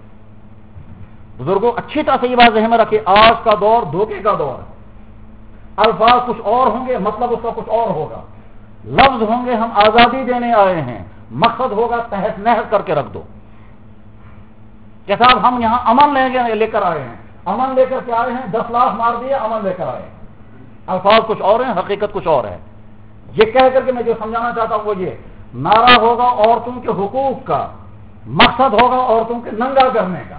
بزرگوں اچھی طرح سے یہ بات ذہن میں رکھیں، آج کا دور دھوکے کا دور ہے۔ الفاظ کچھ اور ہوں گے، مطلب اس کا کچھ اور ہوگا۔ لفظ ہوں گے ہم آزادی دینے آئے ہیں، مقصد ہوگا تحت نحت کر کے رکھ دو کہ صاحب ہم یہاں امن لے گے لے کر آئے ہیں، امن لے کر کے آئے ہیں، دس لاکھ مار دیے امن لے کر آئے ہیں۔ الفاظ کچھ اور ہیں، حقیقت کچھ اور ہے۔ یہ کہہ کر کے میں جو سمجھانا چاہتا ہوں وہ یہ، نعرہ ہوگا عورتوں کے حقوق کا، مقصد ہوگا عورتوں کے ننگا کرنے کا۔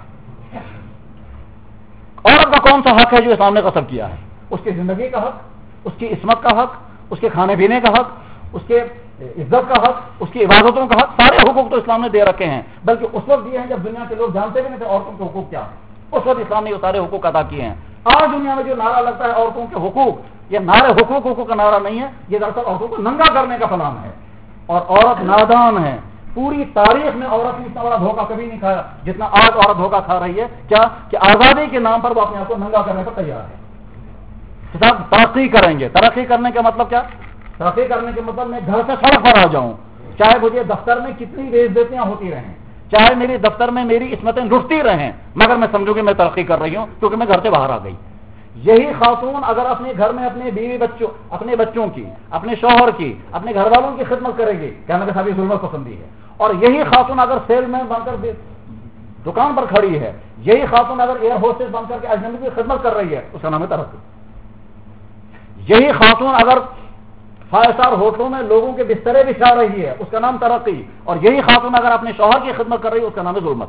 عورت کا کون سا حق ہے جو اسلام نے غصب کیا ہے؟ اس کی زندگی کا حق، اس کی عصمت کا حق، اس کے کھانے پینے کا حق، اس کے عزت کا حق، اس کی عبادتوں کا حق، سارے حقوق تو اسلام نے دے رکھے ہیں، بلکہ اس وقت دیے ہیں جب دنیا کے لوگ جانتے بھی نہیں تھے عورتوں کے حقوق کیا ہیں، اس وقت اسلام نے یہ سارے حقوق ادا کیے ہیں۔ آج دنیا میں جو نعرہ لگتا ہے عورتوں کے حقوق، یہ نعرے حقوق حقوق کا نعرہ نہیں ہے، یہ دراصل عورتوں کو ننگا کرنے کا پلان ہے، اور عورت نادان ہے۔ پوری تاریخ میں عورت نے اتنا بڑا دھوکہ کبھی نہیں کھایا جتنا آج عورت دھوکہ کھا رہی ہے۔ کیا کہ آزادی کے نام پر وہ اپنے آپ کو ننگا کرنے پر تیار ہے۔ صاحب ترقی کریں گے، ترقی کرنے کا مطلب کیا؟ ترقی کرنے کے مطلب میں گھر سے سڑک پر آ جاؤں، چاہے مجھے دفتر میں کتنی بے عزتیاں ہوتی رہیں، چاہے میری دفتر میں میری عصمتیں لٹتی رہیں، مگر میں سمجھوں کہ میں ترقی کر رہی ہوں کیونکہ میں گھر سے باہر آ گئی۔ یہی خاتون اگر اپنے گھر میں اپنے بیوی بچوں اپنے بچوں کی، اپنے شوہر کی، اپنے گھر والوں کی خدمت کرے گی، کہنا کہ صاحب یہ ظلمت پسندی ہے۔ اور یہی خاتون اگر سیل مین بن کر دکان پر کھڑی ہے، یہی خاتون اگر ایئر ہوسٹس بن کر کے اجنبی کی خدمت کر رہی ہے، اس کا نام ہے ترقی۔ یہی خاتون اگر فائیو اسٹار ہوٹلوں میں لوگوں کے بسترے بچھا رہی ہے، اس کا نام ترقی، اور یہی خاتون اگر اپنے شوہر کی خدمت کر رہی ہے اس کا نام ہے ظلمت.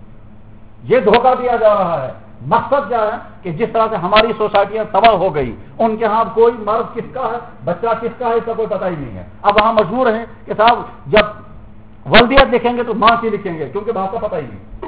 یہ دھوکہ دیا جا رہا ہے. مقصد کیا ہے کہ جس طرح سے ہماری سوسائٹیاں تباہ ہو گئی، ان کے ہاں کوئی مرد کس کا ہے، بچہ کس کا ہے، اس کا کوئی پتہ ہی نہیں ہے. اب وہاں مجبور ہیں کہ صاحب جب ولدیت لکھیں گے تو ماں کی لکھیں گے، کیونکہ باپ کا پتہ ہی نہیں.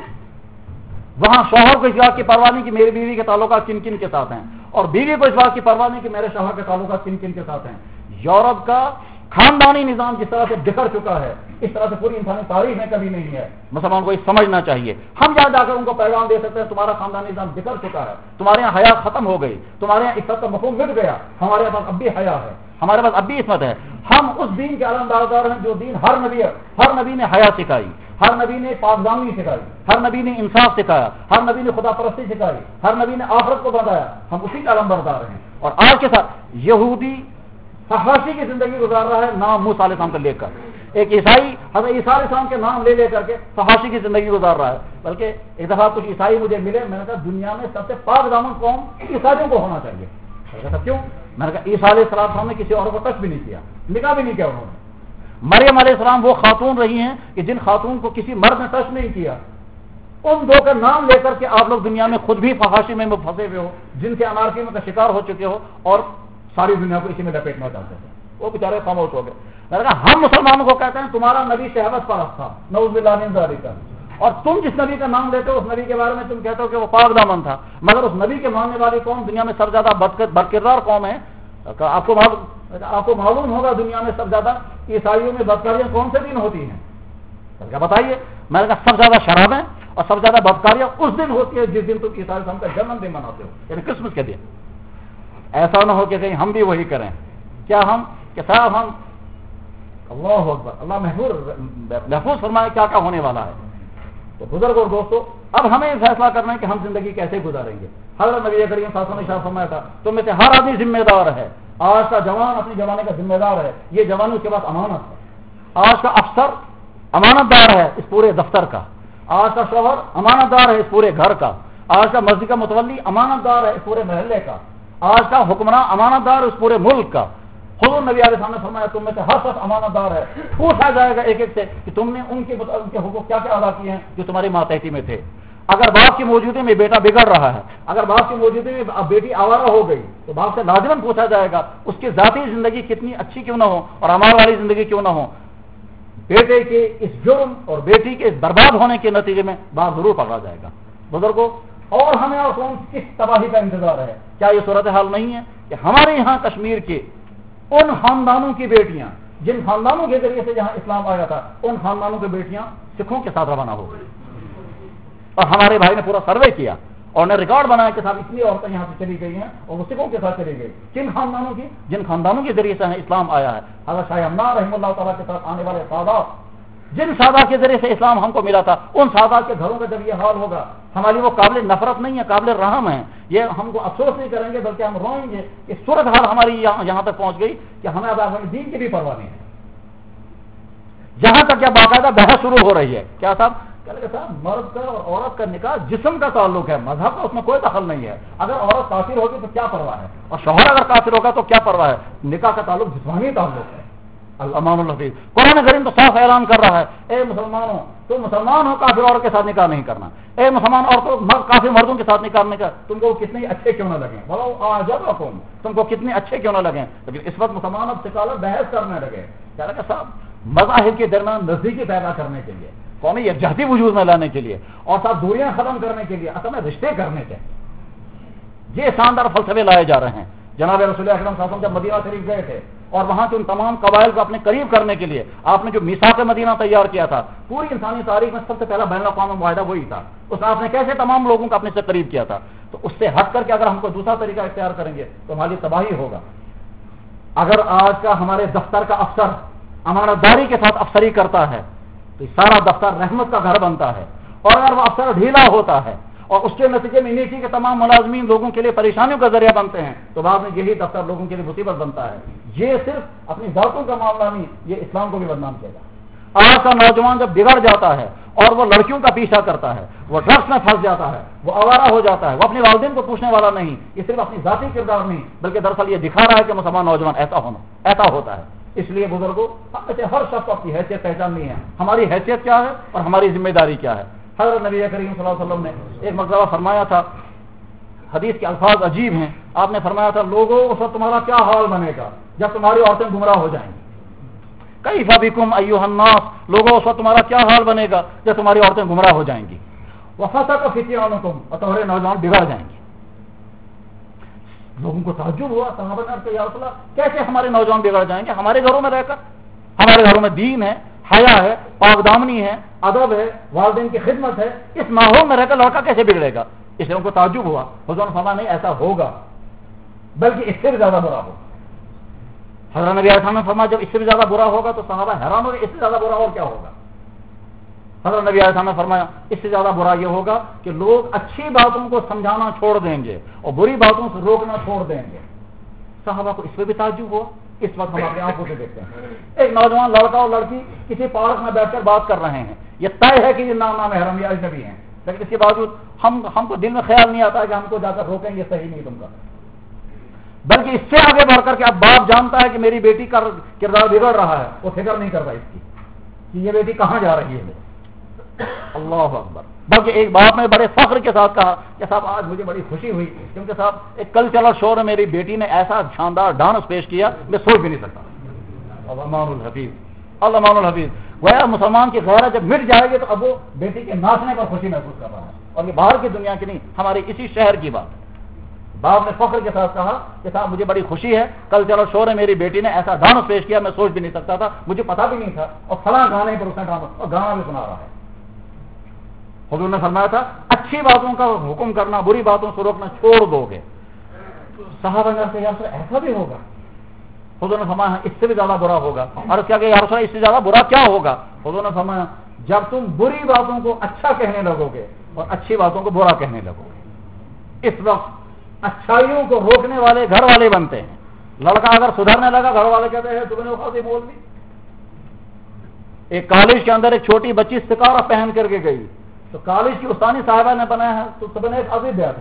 وہاں شوہر کو اس بات کی پرواہ نہیں کہ میری بیوی کے تعلقات کن کن کے ساتھ ہیں، اور بیوی کو اس بات کی پرواہ نہیں کہ میرے شوہر کے تعلقات کن کن کے ساتھ ہیں. یورپ کا خاندانی نظام جس طرح سے بکھر چکا ہے، اس طرح سے پوری انسانی تاریخ میں کبھی نہیں ہے. مسلمان کو یہ سمجھنا چاہیے. ہم جا جا کر ان کو پیغام دے سکتے ہیں تمہارا خاندانی نظام بکھر چکا ہے، تمہارے یہاں حیا ختم ہو گئی، تمہارے یہاں عزت کا مفہوم مٹ گیا. ہمارے پاس اب بھی حیا ہے، ہمارے پاس اب بھی عصمت ہے. ہم اس دین کے علمبردار ہیں جو دین ہر نبی ہر نبی نے حیا سکھائی، ہر نبی نے پاکدامنی سکھائی، ہر نبی نے انصاف سکھایا، ہر نبی نے خدا پرستی سکھائی، ہر نبی نے آخرت کو بتایا. ہم اسی کے علمبردار ہیں. اور آج کے ساتھ یہودی فحاشی کی زندگی گزار رہا ہے نام موسیٰ علیہ السلام کا لے کر. ایک عیسائی حضرت عیسیٰ علیہ السلام کے نام لے لے کر کے فحاشی کی زندگی گزار رہا ہے. بلکہ ایک دفعہ کچھ عیسائی مجھے ملے، میں نے کہا دنیا میں سب سے پاک دامن قوم عیسائیوں کو ہونا چاہیے. میں نے کہا کیوں؟ میں نے کہا عیسیٰ علیہ السلام نے کسی اور کو ٹچ بھی نہیں کیا، نکاح بھی نہیں کیا انہوں نے. مریم علیہ السلام وہ خاتون رہی ہیں کہ جن خاتون کو کسی مرد نے ٹچ نہیں کیا. ان دو کا نام لے کر کے آپ لوگ دنیا میں خود بھی فحاشی میں پھنسے ہوئے ہو، جن کے انارکی میں کا شکار ہو چکے ہو، اور ساری دنیا کو اسی میں لپیٹنا چاہتے تھے. وہ بیچارے خاموش ہو گئے. میں نے کہا ہم مسلمانوں کو کہتے ہیں تمہارا نبی شہوت پرست تھا، نعوذ باللہ من ذالک، اور تم جس نبی کا نام لیتے ہو اس نبی کے بارے میں تم کہتے ہو کہ وہ پاک دامن تھا. مگر اس نبی کے ماننے والی قوم دنیا میں سب سے زیادہ بدکردار قوم ہے. آپ کو آپ کو معلوم ہوگا دنیا میں سب زیادہ عیسائیوں میں بدکاریاں کون سے دن ہوتی ہیں؟ کیا بتائیے؟ میں نے کہا سب زیادہ شرابیں اور سب زیادہ بدکاریاں اس دن ہوتی ہے جس دن تم عیسائی السلام کا جنم دن مناتے ہو، یعنی کرسمس کے دن. ایسا نہ ہو کہ کہیں ہم بھی وہی کریں. کیا ہم کہ صاحب ہم اللہ اکبر، اللہ محفوظ محفوظ فرمائے کیا کیا ہونے والا ہے. تو بزرگ اور دوستو، اب ہمیں فیصلہ کرنا ہے کہ ہم زندگی کیسے گزاریں گے. حضرت نبی کریم صلی اللہ علیہ وسلم نے ارشاد فرمایا تھا تم میں سے ہر آدمی ذمہ دار ہے. آج کا جوان اپنی جوانے کا ذمہ دار ہے، یہ جوانی کے پاس امانت ہے. آج کا افسر امانت دار ہے اس پورے دفتر کا، آج کا شوہر امانت دار ہے اس پورے گھر کا، آج کا مسجد کا متولی امانت دار ہے اس پورے محلے کا، آج کا حکمراں امانت دار اس پورے ملک کا. حضور نبی علیہ السلام نے فرمایا تم میں سے ہر شخص امانت دار ہے. پوچھا جائے گا ایک ایک سے کہ تم نے ان کے ان کے حقوق کیا کیا ادا کیے ہیں جو تمہاری ماتحتی میں تھے. اگر باپ کی موجودگی میں بیٹا بگڑ رہا ہے، اگر باپ کی موجودگی میں بیٹی آوارہ ہو گئی تو باپ سے لازماً پوچھا جائے گا اس کی ذاتی زندگی کتنی اچھی کیوں نہ ہو اور ہمارے والی زندگی کیوں نہ ہو. بیٹے کے اس جرم اور بیٹی کے اس برباد ہونے کے نتیجے میں باپ ضرور پکڑا جائے گا. بزرگوں، اور ہمیں اور کون کس تباہی کا انتظار ہے؟ کیا یہ صورتحال نہیں ہے کہ ہمارے یہاں کشمیر کے ان خاندانوں کی بیٹیاں جن خاندانوں کے ذریعے سے جہاں اسلام آیا تھا، ان خاندانوں کی بیٹیاں سکھوں کے ساتھ روانہ ہو گئی. اور ہمارے بھائی نے پورا سروے کیا اور نے ریکارڈ بنایا کہ صاحب اتنی عورتیں یہاں سے چلی گئی ہیں اور وہ سکھوں کے ساتھ چلی گئی. کن خاندانوں کی؟ جن خاندانوں کے ذریعے سے اسلام آیا ہے. حضرت شاہ ہمنار رحمہ اللہ تعالیٰ کے ساتھ آنے والے سادات، جن سادات کے ذریعے سے اسلام ہم کو ملا تھا، ان سادات کے گھروں کا جب یہ حال ہوگا، ہماری وہ قابل نفرت نہیں ہے، قابل رحم ہے. یہ ہم کو افسوس نہیں کریں گے بلکہ ہم روئیں گے کہ صورت حال ہماری یہاں یہاں تک پہنچ گئی کہ ہمیں اب اپنے دین کی بھی پرواہ نہیں ہے. جہاں تک کیا باقاعدہ بحث شروع ہو رہی ہے. کیا صاحب صاحب مرد کا اور عورت کا نکاح جسم کا تعلق ہے، مذہب کا اس میں کوئی دخل نہیں ہے. اگر عورت کافر ہوگی تو کیا پرواہ ہے، اور شوہر اگر کافر ہوگا تو کیا پرواہ ہے. نکاح کا تعلق جسمانی تعلق ہے. الامان الحفیظ قرآن کریم تو صاف اعلان کر رہا ہے اے مسلمانوں تم مسلمان ہو کافر عورت کے ساتھ نکاح نہیں کرنا. اے مسلمان عورتوں کافر مردوں کے ساتھ نکاح نہیں کرنا. تم کو کتنے اچھے کیوں نہ لگیں، بولو جب رقم تم کو کتنے اچھے کیوں نہ لگیں. لیکن اس وقت مسلمان اب سکالر بحث کرنے لگے. کیا لگا صاحب؟ مذاہب کے درمیان نزدیکی پیدا کرنے کے لیے، قومی یکجہتی وجود میں لانے کے لیے، اور صاحب دوریاں ختم کرنے کے لیے، اصل میں رشتے کرنے کے یہ شاندار فلسفے لائے جا رہے ہیں. جناب رسول اکرم صلی اللہ علیہ وسلم جب مدینہ شریف گئے تھے اور وہاں کے ان تمام قبائل کو اپنے قریب کرنے کے لیے آپ نے جو میثاق مدینہ تیار کیا تھا، پوری انسانی تاریخ میں سب سے پہلا بین الاقوامی معاہدہ وہی تھا. اس میں آپ نے کیسے تمام لوگوں کو اپنے سے قریب کیا تھا. تو اس سے ہٹ کر کے اگر ہم کو دوسرا طریقہ اختیار کریں گے تو ہماری تباہی ہوگا. اگر آج کا ہمارے دفتر کا افسر امانت داری کے ساتھ افسری کرتا ہے تو سارا دفتر رحمت کا گھر بنتا ہے. اور اگر وہ افسر ڈھیلا ہوتا ہے اور اس کے نتیجے میں نیچے کے تمام ملازمین لوگوں کے لیے پریشانیوں کا ذریعہ بنتے ہیں تو بعد میں یہی دفتر لوگوں کے لیے مصیبت بنتا ہے. یہ صرف اپنی ذاتوں کا معاملہ نہیں، یہ اسلام کو بھی بدنام کیا گا. آج کا نوجوان جب بگڑ جاتا ہے اور وہ لڑکیوں کا پیچھا کرتا ہے، وہ ڈرگس میں پھنس جاتا ہے، وہ آوارہ ہو جاتا ہے، وہ اپنے والدین کو پوچھنے والا نہیں، یہ صرف اپنی ذاتی کردار نہیں بلکہ دراصل یہ دکھا رہا ہے کہ مسلمان نوجوان ایسا ہونا ایسا ہوتا ہے۔ اس لیے بزرگوں ہر شخص کو اپنی حیثیت پہچاننی ہے، ہماری حیثیت کیا ہے اور ہماری ذمہ داری کیا ہے۔ حضرت نبی کریم صلی اللہ علیہ وسلم نے ایک مرتبہ فرمایا تھا، حدیث کے الفاظ عجیب ہیں، آپ نے فرمایا تھا لوگوں اس وقت تمہارا کیا حال بنے گا جب تمہاری عورتیں گمراہ ہو جائیں گی۔ کیف بکم ایھا الناس، لوگوں اس وقت تمہارا کیا حال بنے گا جب تمہاری عورتیں گمراہ ہو جائیں گی۔ وفسق فتیانکم، اور تمہارے نوجوان بگڑ جائیں گے۔ لوگوں کو تعجب ہوا، صحابہ نے عرض کیا یا رسول اللہ کیسے ہمارے نوجوان بگڑ جائیں گے؟ ہمارے گھروں میں رہ کر، ہمارے گھروں میں دین ہے، حیا ہے، پاک دامنی ہے، ادب ہے، والدین کی خدمت ہے، اس ماحول میں رہ کر لڑکا کیسے بگڑے گا؟ اس لیے ان کو تعجب ہوا۔ حضور نے فرمایا نہیں ایسا ہوگا بلکہ اس سے بھی زیادہ برا ہوگا۔ حضرت نبی علیہ السلام نے فرمایا جب اس سے بھی زیادہ برا ہوگا تو صحابہ حیران ہو گئے، اس سے زیادہ برا اور کیا ہوگا؟ حضرت نبی علیہ السلام نے فرمایا اس سے زیادہ برا یہ ہوگا کہ لوگ اچھی باتوں کو سمجھانا چھوڑ دیں گے اور بری باتوں سے روکنا چھوڑ دیں گے۔ صحابہ کو اس پہ بھی تعجب ہوا۔ اس وقت ہم اپنی آنکھوں سے دیکھتے ہیں ایک نوجوان لڑکا اور لڑکی کسی پارک میں بیٹھ کر بات کر رہے ہیں، یہ طے ہے کہ یہ نام نام محرم یا اجنبی ہیں، لیکن اس کے باوجود ہم ہم کو دل میں خیال نہیں آتا ہے کہ ہم کو جا کر روکیں گے، صحیح نہیں تم کا، بلکہ اس سے آگے بڑھ کر کے اب باپ جانتا ہے کہ میری بیٹی کا کردار بگڑ رہا ہے، وہ فکر نہیں کرتا اس کی کہ یہ بیٹی کہاں جا رہی ہے۔ اللہ اکبر۔ بلکہ ایک باپ نے بڑے فخر کے ساتھ کہا کہ صاحب آج مجھے بڑی خوشی ہوئی کیونکہ صاحب ایک کلچرل شو میں میری بیٹی نے ایسا شاندار ڈانس پیش کیا میں سوچ بھی نہیں سکتا۔ علمان الحفیظ علمان الحفیظ گویا مسلمان کی غیرت جب مٹ جائے گی تو اب وہ بیٹی کے ناچنے پر خوشی محسوس کر رہا ہے، اور یہ باہر کی دنیا کی نہیں، ہمارے اسی شہر کی بات ہے۔ باپ نے فخر کے ساتھ کہا کہ صاحب مجھے بڑی خوشی ہے، کلچرل شو میں میری بیٹی نے ایسا ڈانس پیش کیا میں سوچ بھی نہیں سکتا تھا، مجھے پتا بھی نہیں تھا، اور فلاں گانے پر اس نے ڈانس اور گانا بھی سنا رہا ہے۔ حضور نے فرمایا تھا اچھی باتوں کا حکم کرنا، بری باتوں سے روکنا چھوڑ دو گے۔ صحابہ نے کہا یا رسول اللہ ایسا بھی ہوگا؟ حضور نے فرمایا اس سے بھی زیادہ برا ہوگا۔ اور کیا کہ یا رسول اللہ اس سے زیادہ برا کیا ہوگا؟ حضور نے فرمایا جب تم بری باتوں کو اچھا کہنے لگو گے اور اچھی باتوں کو برا کہنے لگو گے۔ اس وقت اچھائیوں کو روکنے والے گھر والے بنتے ہیں۔ لڑکا اگر سدھرنے لگا گھر والے کہتے ہیں تم نے وہ خاصی بول دی۔ ایک کالج کے اندر ایک چھوٹی بچی ستارہ پہن کر کے گئی تو کالج کی استانی صاحبہ نے بنایا ہے تو سب نے ایک عزیز دیا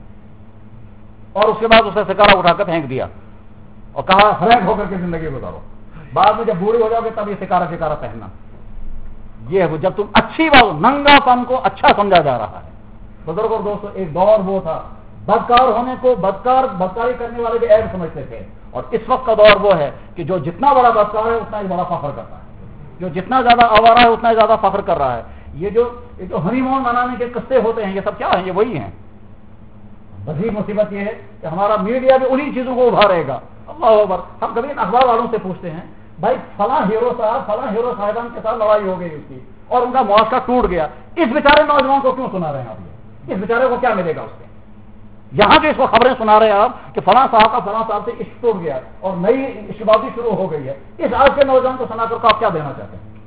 اور اس کے بعد اس نے ستارہ اٹھا کر پھینک دیا اور کہا فرینک ہو کر کے زندگی گزارو، بعد میں جب بوڑھی ہو جاؤ گے تب یہ سکارا سکارا پہننا۔ یہ ہے جب تم اچھی بات ننگا پن کو اچھا سمجھا جا رہا ہے۔ بزرگ اور دوستوں ایک دور وہ تھا بدکار ہونے کو بدکار بدکاری کرنے والے بھی عیب سمجھتے تھے، اور اس وقت کا دور وہ ہے کہ جو جتنا بڑا بدکار ہے اتنا ہی بڑا فخر کرتا ہے، جو جتنا زیادہ آوارہ ہے اتنا ہی زیادہ فخر کر رہا ہے۔ یہ جو یہ جو ہنی مون منانے کے قصے ہوتے ہیں یہ سب کیا ہیں؟ یہ وہی ہیں۔ بڑی مصیبت یہ ہے کہ ہمارا میڈیا بھی انہی چیزوں کو ابھارے گا۔ اللہ اکبر۔ ہم کبھی اخبار والوں سے پوچھتے ہیں بھائی فلاں ہیرو صاحب فلاں ہیرو صاحبان کے ساتھ لڑائی ہو گئی اس کی اور ان کا معاشرہ ٹوٹ گیا، اس بیچارے نوجوان کو کیوں سنا رہے ہیں آپ؟ یہ اس بیچارے کو کیا ملے گا اس سے؟ یہاں جو اس کو خبریں سنا رہے ہیں آپ کہ فلاں صاحب کا فلاں صاحب سے عشق ٹوٹ گیا اور نئی عشق بازی شروع ہو گئی ہے، اس آج کے نوجوان کو سنا کر آپ کیا دینا چاہتے ہیں؟